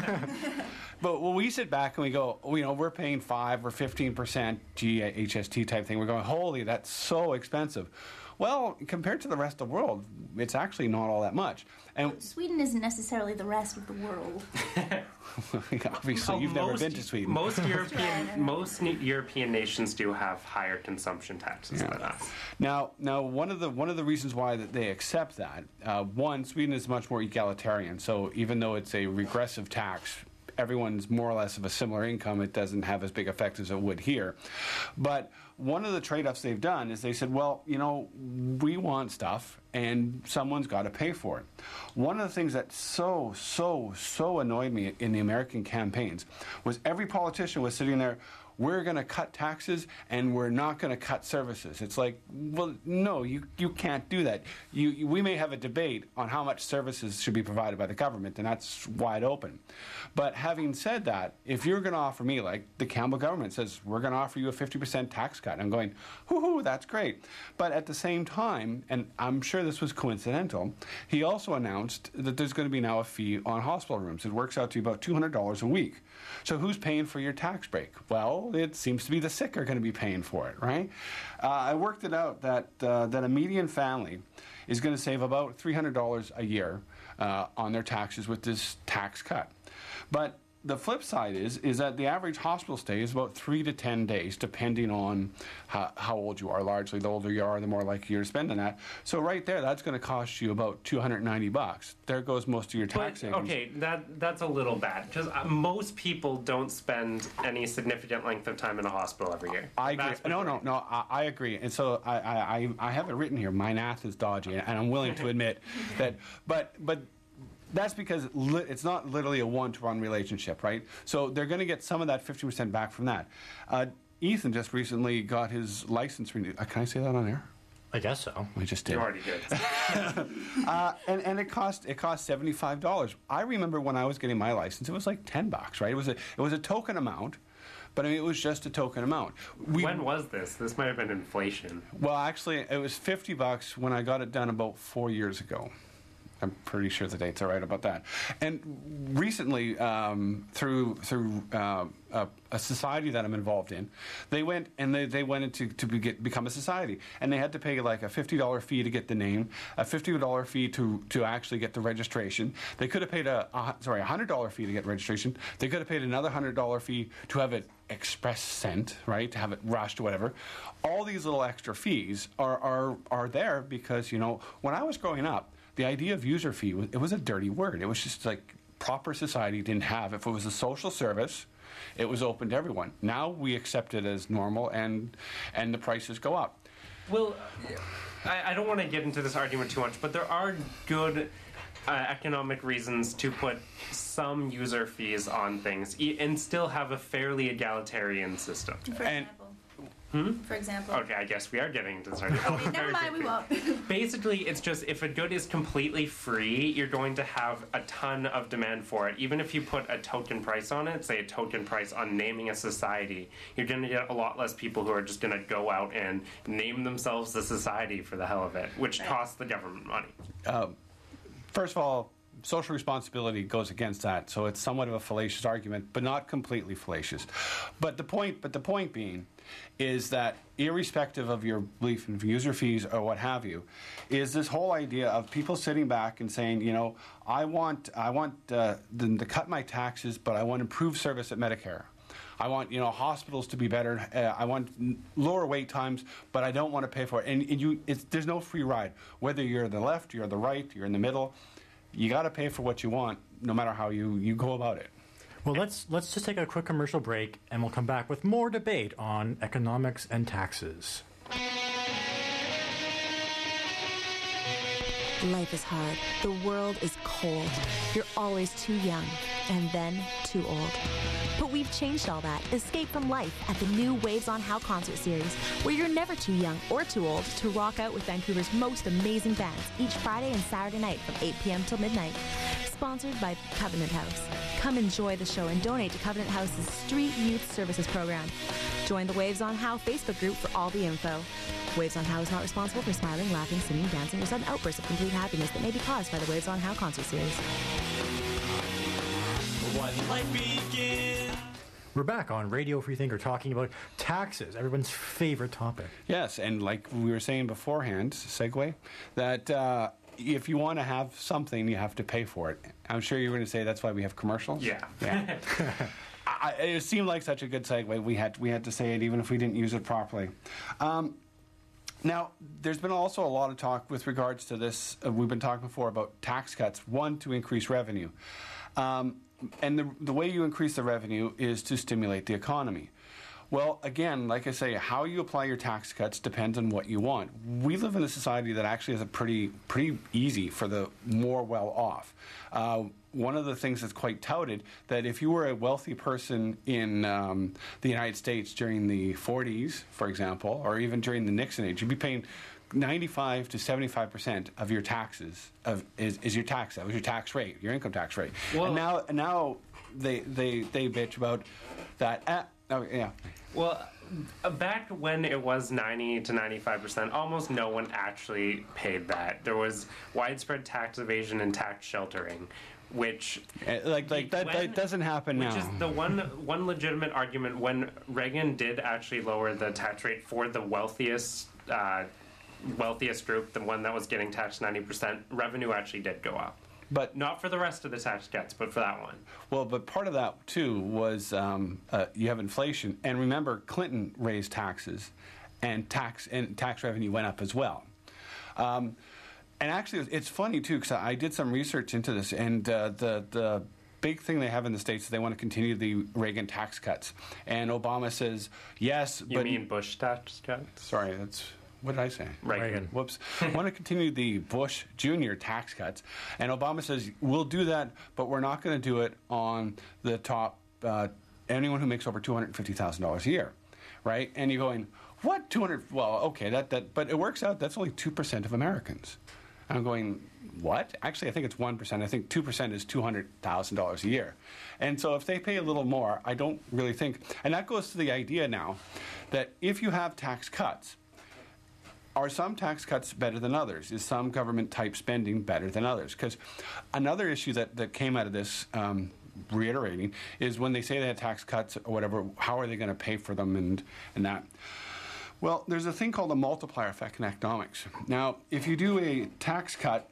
Speaker 1: But when we sit back and we go, you know, we're paying 5 or 15% HST type thing. We're going, holy, that's so expensive. Well, compared to the rest of the world, it's actually not all that much. And
Speaker 5: Sweden isn't necessarily the rest of the world.
Speaker 1: Obviously, you've never been to Sweden.
Speaker 6: Most European nations do have higher consumption taxes than us.
Speaker 1: Now, one of the reasons why that they accept that, one, Sweden is much more egalitarian. So even though it's a regressive tax, everyone's more or less of a similar income. It doesn't have as big effect as it would here. But one of the trade-offs they've done is they said, well, you know, we want stuff, and someone's got to pay for it. One of the things that so annoyed me in the American campaigns was every politician was sitting there, we're going to cut taxes and we're not going to cut services. It's like, well, no, you can't do that. We may have a debate on how much services should be provided by the government, and that's wide open. But having said that, if you're going to offer me, like the Campbell government says, we're going to offer you a 50% tax cut, I'm going, whoo-hoo, that's great. But at the same time, and I'm sure this was coincidental, he also announced that there's going to be now a fee on hospital rooms. It works out to about $200 a week. So who's paying for your tax break? Well, it seems to be the sick are going to be paying for it, right? I worked it out that a median family is going to save about $300 a year on their taxes with this tax cut. But the flip side is that the average hospital stay is about 3 to 10 days, depending on how old you are. Largely, the older you are, the more likely you're to spend on that. So right there, that's going to cost you about $290. There goes most of your tax savings.
Speaker 6: Okay, that's a little bad, because most people don't spend any significant length of time in a hospital every year.
Speaker 1: I agree. No, I agree. And so I have it written here. My math is dodgy, and I'm willing to admit that. But that's because it's not literally a one-to-one relationship, right? So they're going to get some of that 50% back from that. Ethan just recently got his license renewed. Can I say that on air?
Speaker 4: I guess so.
Speaker 1: We just did.
Speaker 6: You already did.
Speaker 1: And it cost $75. I remember when I was getting my license, it was like $10, right? It was a token amount. But I mean, it was just a token amount.
Speaker 6: When was this? This might have been inflation.
Speaker 1: Well, actually, it was $50 when I got it done about 4 years ago. I'm pretty sure the dates are right about that. And recently, through a society that I'm involved in, they went and they went to become a society, and they had to pay like a $50 fee to get the name, a $50 fee to actually get the registration. They could have paid a $100 fee to get registration. They could have paid another $100 fee to have it express sent, right, to have it rushed or whatever. All these little extra fees are there because, you know, when I was growing up, the idea of user fee, it was a dirty word. It was just like proper society didn't have. If it was a social service, it was open to everyone. Now we accept it as normal, and the prices go up.
Speaker 6: Well, I don't want to get into this argument too much, but there are good economic reasons to put some user fees on things and still have a fairly egalitarian system.
Speaker 5: For example.
Speaker 6: Okay, I guess we are getting into this argument.
Speaker 5: Okay, never mind, we won't.
Speaker 6: Basically, it's just if a good is completely free, you're going to have a ton of demand for it. Even if you put a token price on it, say a token price on naming a society, you're going to get a lot less people who are just going to go out and name themselves the society for the hell of it, which costs the government money.
Speaker 1: First of all, social responsibility goes against that, so it's somewhat of a fallacious argument, but not completely fallacious. But the point being is that irrespective of your belief in user fees or what have you, is this whole idea of people sitting back and saying, you know, I want them to cut my taxes, but I want improved service at Medicare. I want, you know, hospitals to be better. I want lower wait times, but I don't want to pay for it. And there's no free ride. Whether you're on the left, you're on the right, you're in the middle, you got to pay for what you want, no matter how you go about it.
Speaker 4: Well, let's just take a quick commercial break, and we'll come back with more debate on economics and taxes.
Speaker 14: Life is hard. The world is cold. You're always too young, and then too old. But we've changed all that. Escape from life at the new Waves on How concert series, where you're never too young or too old to rock out with Vancouver's most amazing bands each Friday and Saturday night from 8 p.m. till midnight. Sponsored by Covenant House. Come enjoy the show and donate to Covenant House's Street Youth Services program. Join the Waves on How Facebook group for all the info. Waves on How is not responsible for smiling, laughing, singing, dancing, or sudden outbursts of complete happiness that may be caused by the Waves on How concert series.
Speaker 3: When life begins.
Speaker 4: We're back on Radio Free Thinker talking about taxes, everyone's favorite topic.
Speaker 1: Yes, and like we were saying beforehand, segue, that if you want to have something, you have to pay for it. I'm sure you were going to say that's why we have commercials?
Speaker 6: Yeah.
Speaker 1: It seemed like such a good segue. We had to say it even if we didn't use it properly. Now, there's been also a lot of talk with regards to this. We've been talking before about tax cuts, one, to increase revenue. And the way you increase the revenue is to stimulate the economy. Well, again, like I say, how you apply your tax cuts depends on what you want. We live in a society that actually is a pretty easy for the more well-off. One of the things that's quite touted, that if you were a wealthy person in the United States during the 40s, for example, or even during the Nixon age, you'd be paying 95 to 75% of your taxes is your tax. That was your tax rate, your income tax rate. Well, and now they bitch about that.
Speaker 6: Well, back when it was 90 to 95%, almost no one actually paid that. There was widespread tax evasion and tax sheltering, which
Speaker 1: that doesn't happen now.
Speaker 6: Which is the one legitimate argument when Reagan did actually lower the tax rate for the wealthiest group, the one that was getting taxed 90%, revenue actually did go up.
Speaker 1: But
Speaker 6: not for the rest of the tax cuts, but for that one.
Speaker 1: Well, but part of that too was you have inflation, and remember Clinton raised taxes, and tax revenue went up as well. And actually, it's funny too because I did some research into this, and the big thing they have in the States is they want to continue the Reagan tax cuts, and Obama says yes.
Speaker 6: You mean Bush tax cuts?
Speaker 1: Sorry, that's. What did I say?
Speaker 6: Reagan.
Speaker 1: Whoops. Want to continue the Bush Jr. tax cuts. And Obama says, we'll do that, but we're not going to do it on the top, anyone who makes over $250,000 a year, right? And you're going, what, 200? Well, okay, but it works out, that's only 2% of Americans. And I'm going, what? Actually, I think it's 1%. I think 2% is $200,000 a year. And so if they pay a little more, I don't really think, and that goes to the idea now that if you have tax cuts, are some tax cuts better than others? Is some government-type spending better than others? Because another issue that came out of this, reiterating, is when they say they had tax cuts or whatever, how are they going to pay for them and that? Well, there's a thing called a multiplier effect in economics. Now, if you do a tax cut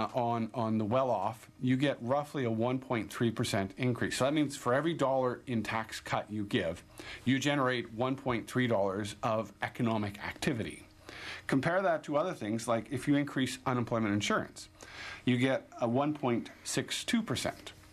Speaker 1: on the well-off, you get roughly a 1.3% increase. So that means for every dollar in tax cut you give, you generate $1.3 of economic activity. Compare that to other things, like if you increase unemployment insurance, you get a 1.62%.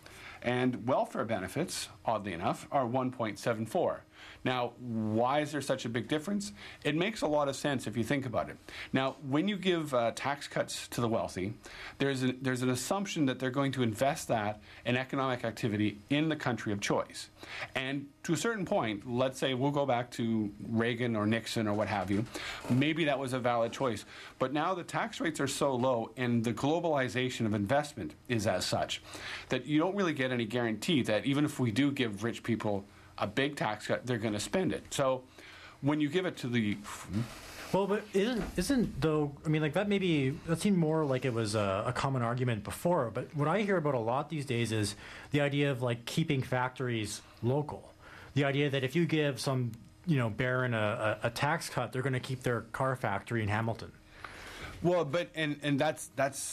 Speaker 1: And welfare benefits, oddly enough, are 1.74. Now, why is there such a big difference? It makes a lot of sense if you think about it. Now, when you give tax cuts to the wealthy, there's an assumption that they're going to invest that in economic activity in the country of choice. And to a certain point, let's say we'll go back to Reagan or Nixon or what have you, maybe that was a valid choice. But now the tax rates are so low and the globalization of investment is as such that you don't really get any guarantee that even if we do give rich people a big tax cut, they're going to spend it. So when you give it to the...
Speaker 4: Well, but isn't though, I mean, like that seemed more like it was a common argument before, but what I hear about a lot these days is the idea of like keeping factories local. The idea that if you give some, baron a tax cut, they're going to keep their car factory in Hamilton.
Speaker 1: Well, but and that's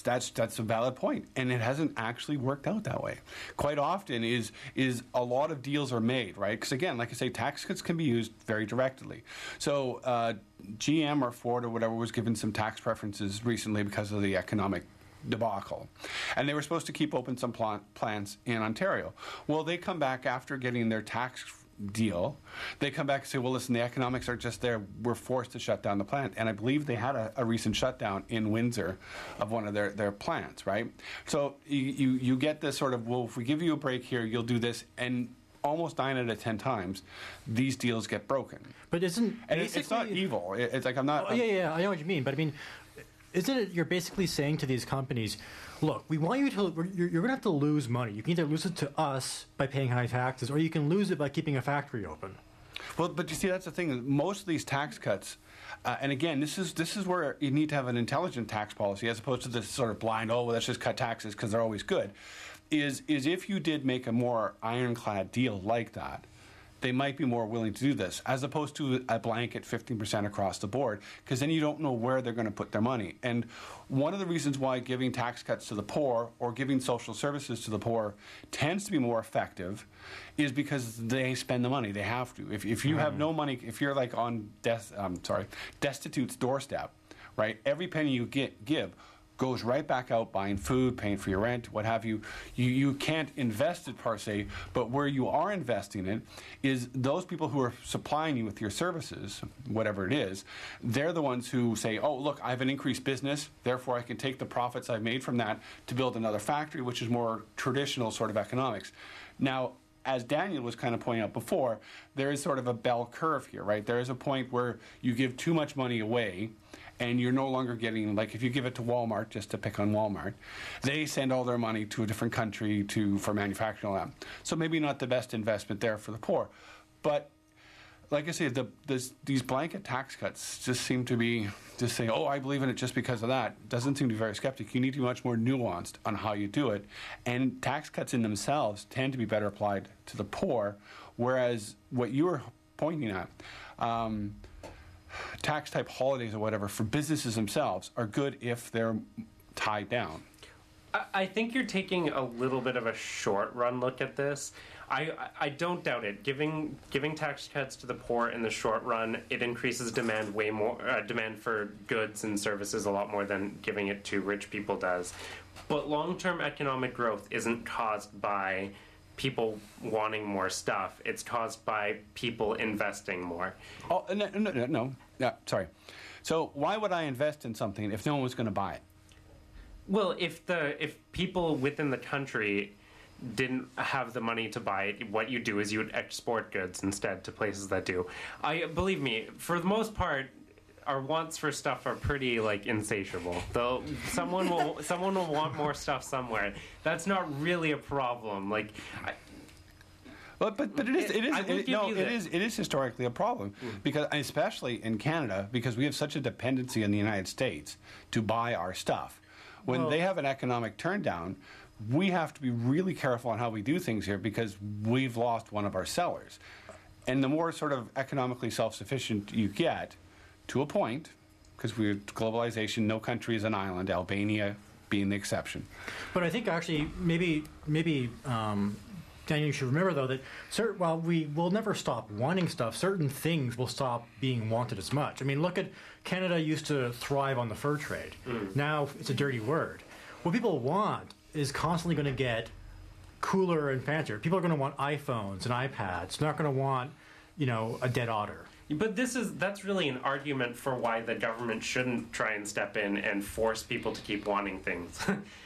Speaker 1: a valid point, and it hasn't actually worked out that way. Quite often is a lot of deals are made, right? Because again, like I say, tax cuts can be used very directly. So GM or Ford or whatever was given some tax preferences recently because of the economic debacle, and they were supposed to keep open some plants in Ontario. Well, they come back after getting their tax deal. They come back and say, well, listen, the economics are just there. We're forced to shut down the plant. And I believe they had a recent shutdown in Windsor of one of their plants, right? So you get this sort of, well, if we give you a break here, you'll do this. And almost 9 out of 10 times, these deals get broken.
Speaker 4: But it's
Speaker 1: not evil. It's like I'm not...
Speaker 4: Yeah, I know what you mean. But I mean, isn't it you're basically saying to these companies, look, we want you to, you're going to have to lose money. You can either lose it to us by paying high taxes, or you can lose it by keeping a factory open.
Speaker 1: Well, but you see, that's the thing. Most of these tax cuts, and again, this is where you need to have an intelligent tax policy as opposed to this sort of blind, oh, well, let's just cut taxes because they're always good, is if you did make a more ironclad deal like that, they might be more willing to do this, as opposed to a blanket 15% across the board, because then you don't know where they're going to put their money. And one of the reasons why giving tax cuts to the poor or giving social services to the poor tends to be more effective is because they spend the money. They have to. If you have no money, if you're like on destitute's doorstep, right, every penny you give goes right back out buying food, paying for your rent, what have you. You can't invest it per se, but where you are investing it is those people who are supplying you with your services, whatever it is, they're the ones who say, oh, look, I have an increased business, therefore I can take the profits I've made from that to build another factory, which is more traditional sort of economics. Now, as Daniel was kind of pointing out before, there is sort of a bell curve here, right? There is a point where you give too much money away, and you're no longer getting, like if you give it to Walmart, just to pick on Walmart, they send all their money to a different country for manufacturing all that. So maybe not the best investment there for the poor. But like I say, these blanket tax cuts just seem to be just saying, oh, I believe in it just because of that. Doesn't seem to be very skeptic. You need to be much more nuanced on how you do it. And tax cuts in themselves tend to be better applied to the poor, whereas what you were pointing at, tax-type holidays or whatever for businesses themselves are good if they're tied down.
Speaker 6: I think you're taking a little bit of a short-run look at this. I don't doubt it. Giving tax cuts to the poor in the short run, it increases demand way more. Demand for goods and services a lot more than giving it to rich people does. But long-term economic growth isn't caused by people wanting more stuff. It's caused by people investing more.
Speaker 1: Oh, no. Yeah, sorry. So why would I invest in something if no one was going to buy it?
Speaker 6: Well, if people within the country didn't have the money to buy it, what you do is you would export goods instead to places that do. Believe me, for the most part, our wants for stuff are pretty insatiable. Though someone will want more stuff somewhere. That's not really a problem.
Speaker 1: But it is historically a problem because, especially in Canada, because we have such a dependency on the United States to buy our stuff. When they have an economic turndown, we have to be really careful on how we do things here because we've lost one of our sellers. And the more sort of economically self-sufficient you get, to a point, because we're globalization, no country is an island, Albania being the exception.
Speaker 4: But I think actually maybe Daniel, you should remember, though, that while we will never stop wanting stuff, certain things will stop being wanted as much. I mean, look at Canada used to thrive on the fur trade. Now it's a dirty word. What people want is constantly going to get cooler and fancier. People are going to want iPhones and iPads. They're not going to want, a dead otter.
Speaker 6: But that's really an argument for why the government shouldn't try and step in and force people to keep wanting things.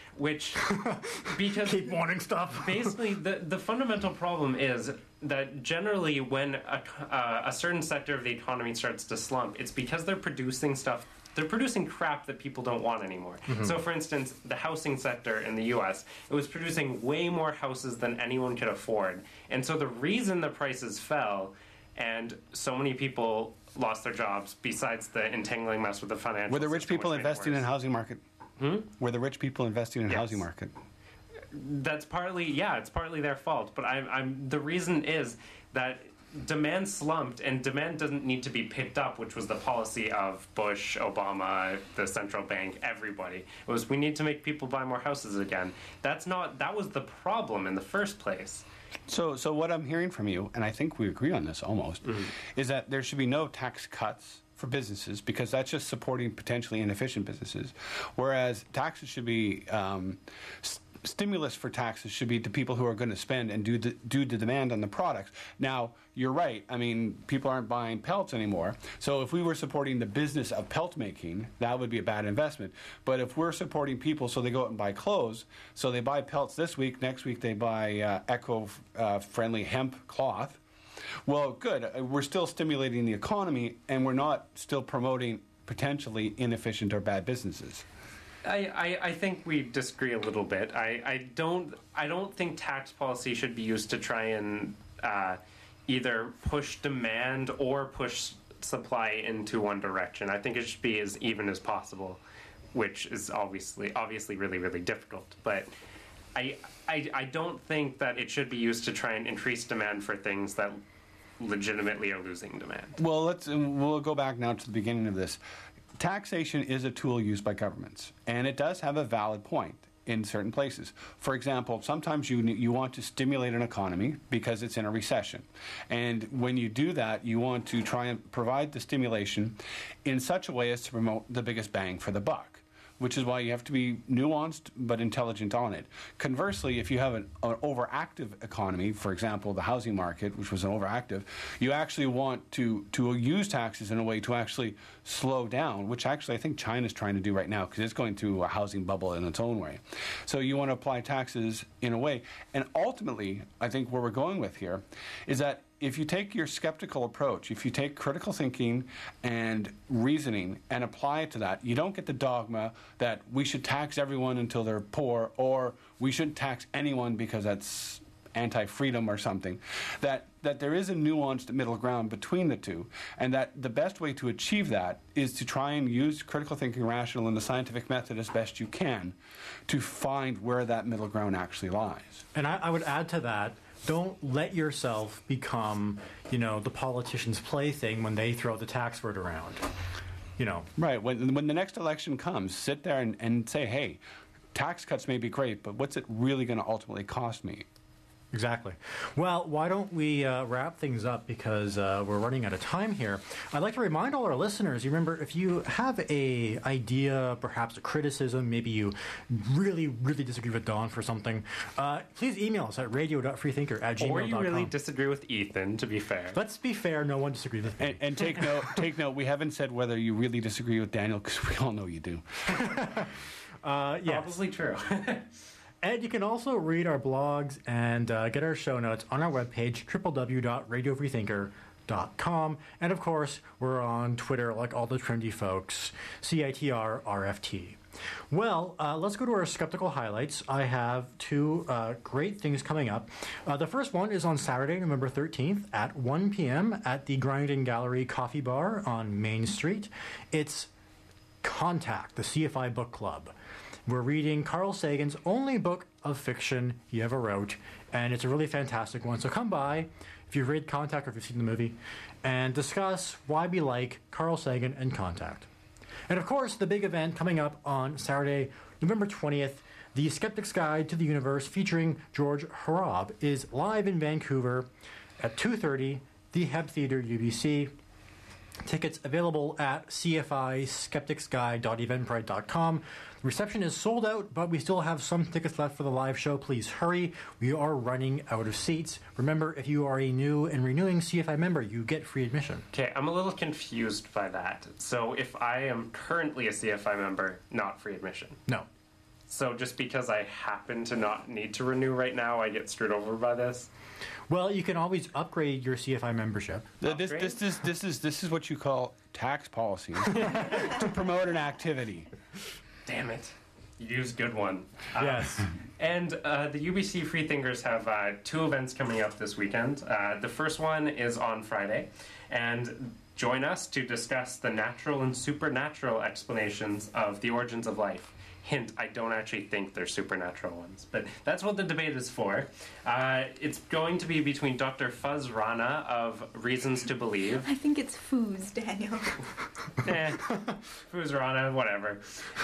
Speaker 6: Because
Speaker 4: keep wanting stuff.
Speaker 6: Basically, the fundamental problem is that generally when a certain sector of the economy starts to slump, it's because they're producing stuff. They're producing crap that people don't want anymore. Mm-hmm. So, for instance, the housing sector in the U.S., it was producing way more houses than anyone could afford. And so the reason the prices fell and so many people lost their jobs, besides the entangling mess with the financial
Speaker 1: Were the rich people investing in housing market? Were the rich people investing in housing market?
Speaker 6: That's it's partly their fault. But the reason is that demand slumped, and demand doesn't need to be picked up, which was the policy of Bush, Obama, the central bank, everybody. It was, we need to make people buy more houses again. That was the problem in the first place.
Speaker 1: So what I'm hearing from you, and I think we agree on this almost, is that there should be no tax cuts for businesses because that's just supporting potentially inefficient businesses, whereas taxes should be stimulus for taxes should be to people who are going to spend and do the demand on the products. Now, you're right. I mean, people aren't buying pelts anymore. So if we were supporting the business of pelt making, that would be a bad investment. But if we're supporting people so they go out and buy clothes, so they buy pelts this week, next week they buy eco-friendly hemp cloth, well, good. We're still stimulating the economy, and we're not still promoting potentially inefficient or bad businesses.
Speaker 6: I think we disagree a little bit. I don't think tax policy should be used to try and either push demand or push supply into one direction. I think it should be as even as possible, which is obviously really, really difficult. But I don't think that it should be used to try and increase demand for things that legitimately are losing demand.
Speaker 1: Well, we'll go back now to the beginning of this. Taxation is a tool used by governments, and it does have a valid point in certain places. For example, sometimes you want to stimulate an economy because it's in a recession. And when you do that, you want to try and provide the stimulation in such a way as to promote the biggest bang for the buck, which is why you have to be nuanced but intelligent on it. Conversely, if you have an overactive economy, for example, the housing market, which was an overactive, you actually want to use taxes in a way to actually slow down, which actually I think China's trying to do right now because it's going through a housing bubble in its own way. So you want to apply taxes in a way. And ultimately, I think where we're going with here is that if you take your skeptical approach, if you take critical thinking and reasoning and apply it to that, you don't get the dogma that we should tax everyone until they're poor or we shouldn't tax anyone because that's anti-freedom or something. That there is a nuanced middle ground between the two, and that the best way to achieve that is to try and use critical thinking, rational, and the scientific method as best you can to find where that middle ground actually lies.
Speaker 4: And I would add to that, don't let yourself become, the politician's plaything when they throw the tax word around.
Speaker 1: Right. When the next election comes, sit there and say, hey, tax cuts may be great, but what's it really going to ultimately cost me?
Speaker 4: Exactly. Well, why don't we wrap things up, because we're running out of time here. I'd like to remind all our listeners, you remember, if you have a idea, perhaps a criticism, maybe you really, really disagree with Don for something, please email us at radio.freethinker@gmail.com.
Speaker 6: Or you really disagree with Ethan, to be fair.
Speaker 4: Let's be fair, no one disagrees with me.
Speaker 1: And take note, we haven't said whether you really disagree with Daniel, because we all know you do.
Speaker 4: Yes.
Speaker 6: Probably true.
Speaker 4: And you can also read our blogs and get our show notes on our webpage, www.radiofreethinker.com. And of course, we're on Twitter like all the trendy folks, CITR-RFT. Well, let's go to our skeptical highlights. I have two great things coming up. The first one is on Saturday, November 13th at 1 p.m. at the Grinding Gallery Coffee Bar on Main Street. It's Contact, the CFI Book Club. We're reading Carl Sagan's only book of fiction he ever wrote, and it's a really fantastic one. So come by, if you've read Contact or if you've seen the movie, and discuss why we like Carl Sagan and Contact. And of course, the big event coming up on Saturday, November 20th, The Skeptic's Guide to the Universe, featuring George Hrab, is live in Vancouver at 2:30, the Heb Theatre, UBC. Tickets available at cfiskepticsguide.eventbrite.com. The reception is sold out, but we still have some tickets left for the live show. Please hurry. We are running out of seats. Remember, if you are a new and renewing CFI member, you get free admission.
Speaker 6: Okay, I'm a little confused by that. So if I am currently a CFI member, not free admission?
Speaker 4: No.
Speaker 6: So just because I happen to not need to renew right now, I get screwed over by this?
Speaker 4: Well, you can always upgrade your CFI membership.
Speaker 1: This is what you call tax policy to promote an activity.
Speaker 6: Damn it. You used good one.
Speaker 4: Yes.
Speaker 6: And the UBC Freethinkers have two events coming up this weekend. The first one is on Friday. And join us to discuss the natural and supernatural explanations of the origins of life. Hint, I don't actually think they're supernatural ones, but that's what the debate is for. It's going to be between Dr. Fuzz Rana of Reasons to Believe.
Speaker 5: I think it's Foos, Daniel.
Speaker 6: Fuzz Rana, whatever.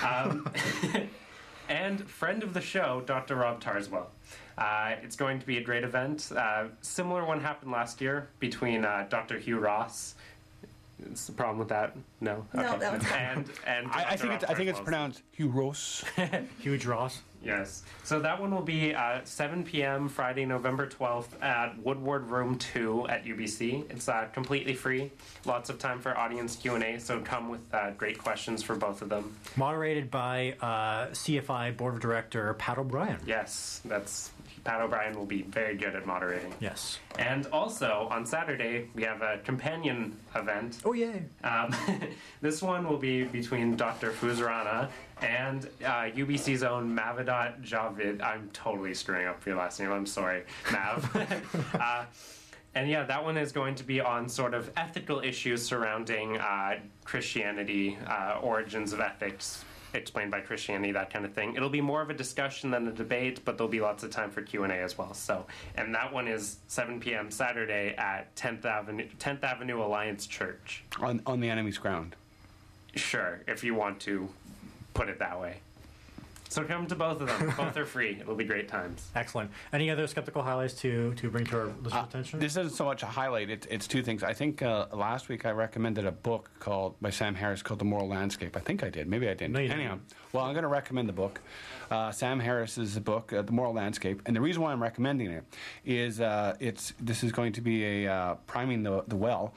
Speaker 6: And friend of the show, Dr. Rob Tarswell. It's going to be a great event. Similar one happened last year between Dr. Hugh Ross. What's the problem with that? No?
Speaker 5: No,
Speaker 6: okay.
Speaker 5: that was
Speaker 6: and
Speaker 1: I think it's pronounced Hugh Ross.
Speaker 4: Huge Ross.
Speaker 6: Yes. So that one will be 7 p.m. Friday, November 12th at Woodward Room 2 at UBC. It's completely free. Lots of time for audience Q&A, so come with great questions for both of them.
Speaker 4: Moderated by CFI Board of Director Pat O'Brien.
Speaker 6: Yes, Pat O'Brien will be very good at moderating.
Speaker 4: Yes.
Speaker 6: And also, on Saturday, we have a companion event.
Speaker 4: Oh, yay.
Speaker 6: This one will be between Dr. Fuzrana and UBC's own Mavidat Javid. I'm totally screwing up your last name. I'm sorry, Mav. And yeah, that one is going to be on sort of ethical issues surrounding Christianity, origins of ethics, explained by Christianity, that kind of thing. It'll be more of a discussion than a debate, but there'll be lots of time for Q&A as well. So, and that one is 7 p.m. Saturday at 10th Avenue Alliance Church.
Speaker 1: On the enemy's ground.
Speaker 6: Sure, if you want to put it that way. So come to both of them. Both are free. It'll be great times.
Speaker 4: Excellent. Any other skeptical highlights to bring to our listeners' attention?
Speaker 1: This isn't so much a highlight. It's two things. I think last week I recommended a book by Sam Harris called The Moral Landscape. I think I did. Maybe I didn't.
Speaker 4: No, you
Speaker 1: Anyhow,
Speaker 4: didn't.
Speaker 1: well, I'm going to recommend the book. Sam Harris's book, The Moral Landscape. And the reason why I'm recommending it is this is going to be a priming the well.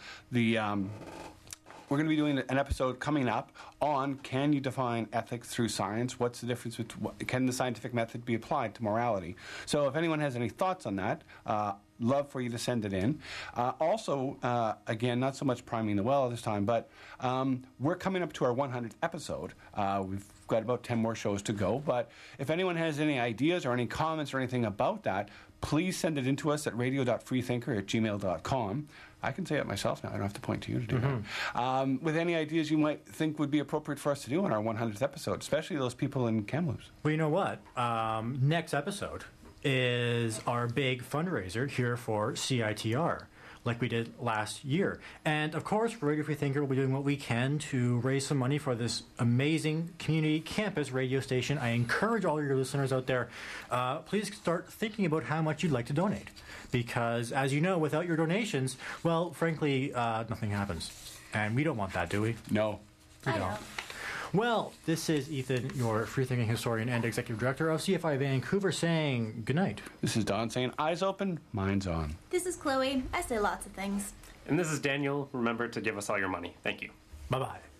Speaker 1: We're going to be doing an episode coming up on can you define ethics through science? What's the difference between, can the scientific method be applied to morality? So if anyone has any thoughts on that, love for you to send it in. Also, again, not so much priming the well this time, but we're coming up to our 100th episode. We've got about 10 more shows to go, but if anyone has any ideas or any comments or anything about that, please send it in to us at radio.freethinker@gmail.com. I can say it myself now. I don't have to point to you to do that. With any ideas you might think would be appropriate for us to do on our 100th episode, especially those people in Kamloops.
Speaker 4: Well, you know what? Next episode is our big fundraiser here for CITR. like we did last year. And of course, Radio Free Thinker will be doing what we can to raise some money for this amazing community campus radio station. I encourage all your listeners out there, please start thinking about how much you'd like to donate. Because, as you know, without your donations, well, frankly, nothing happens. And we don't want that, do we?
Speaker 1: No.
Speaker 4: We don't. Well, this is Ethan, your free-thinking historian and executive director of CFI Vancouver, saying good night.
Speaker 1: This is Don saying eyes open, minds on.
Speaker 5: This is Chloe. I say lots of things.
Speaker 6: And this is Daniel. Remember to give us all your money. Thank you.
Speaker 4: Bye-bye.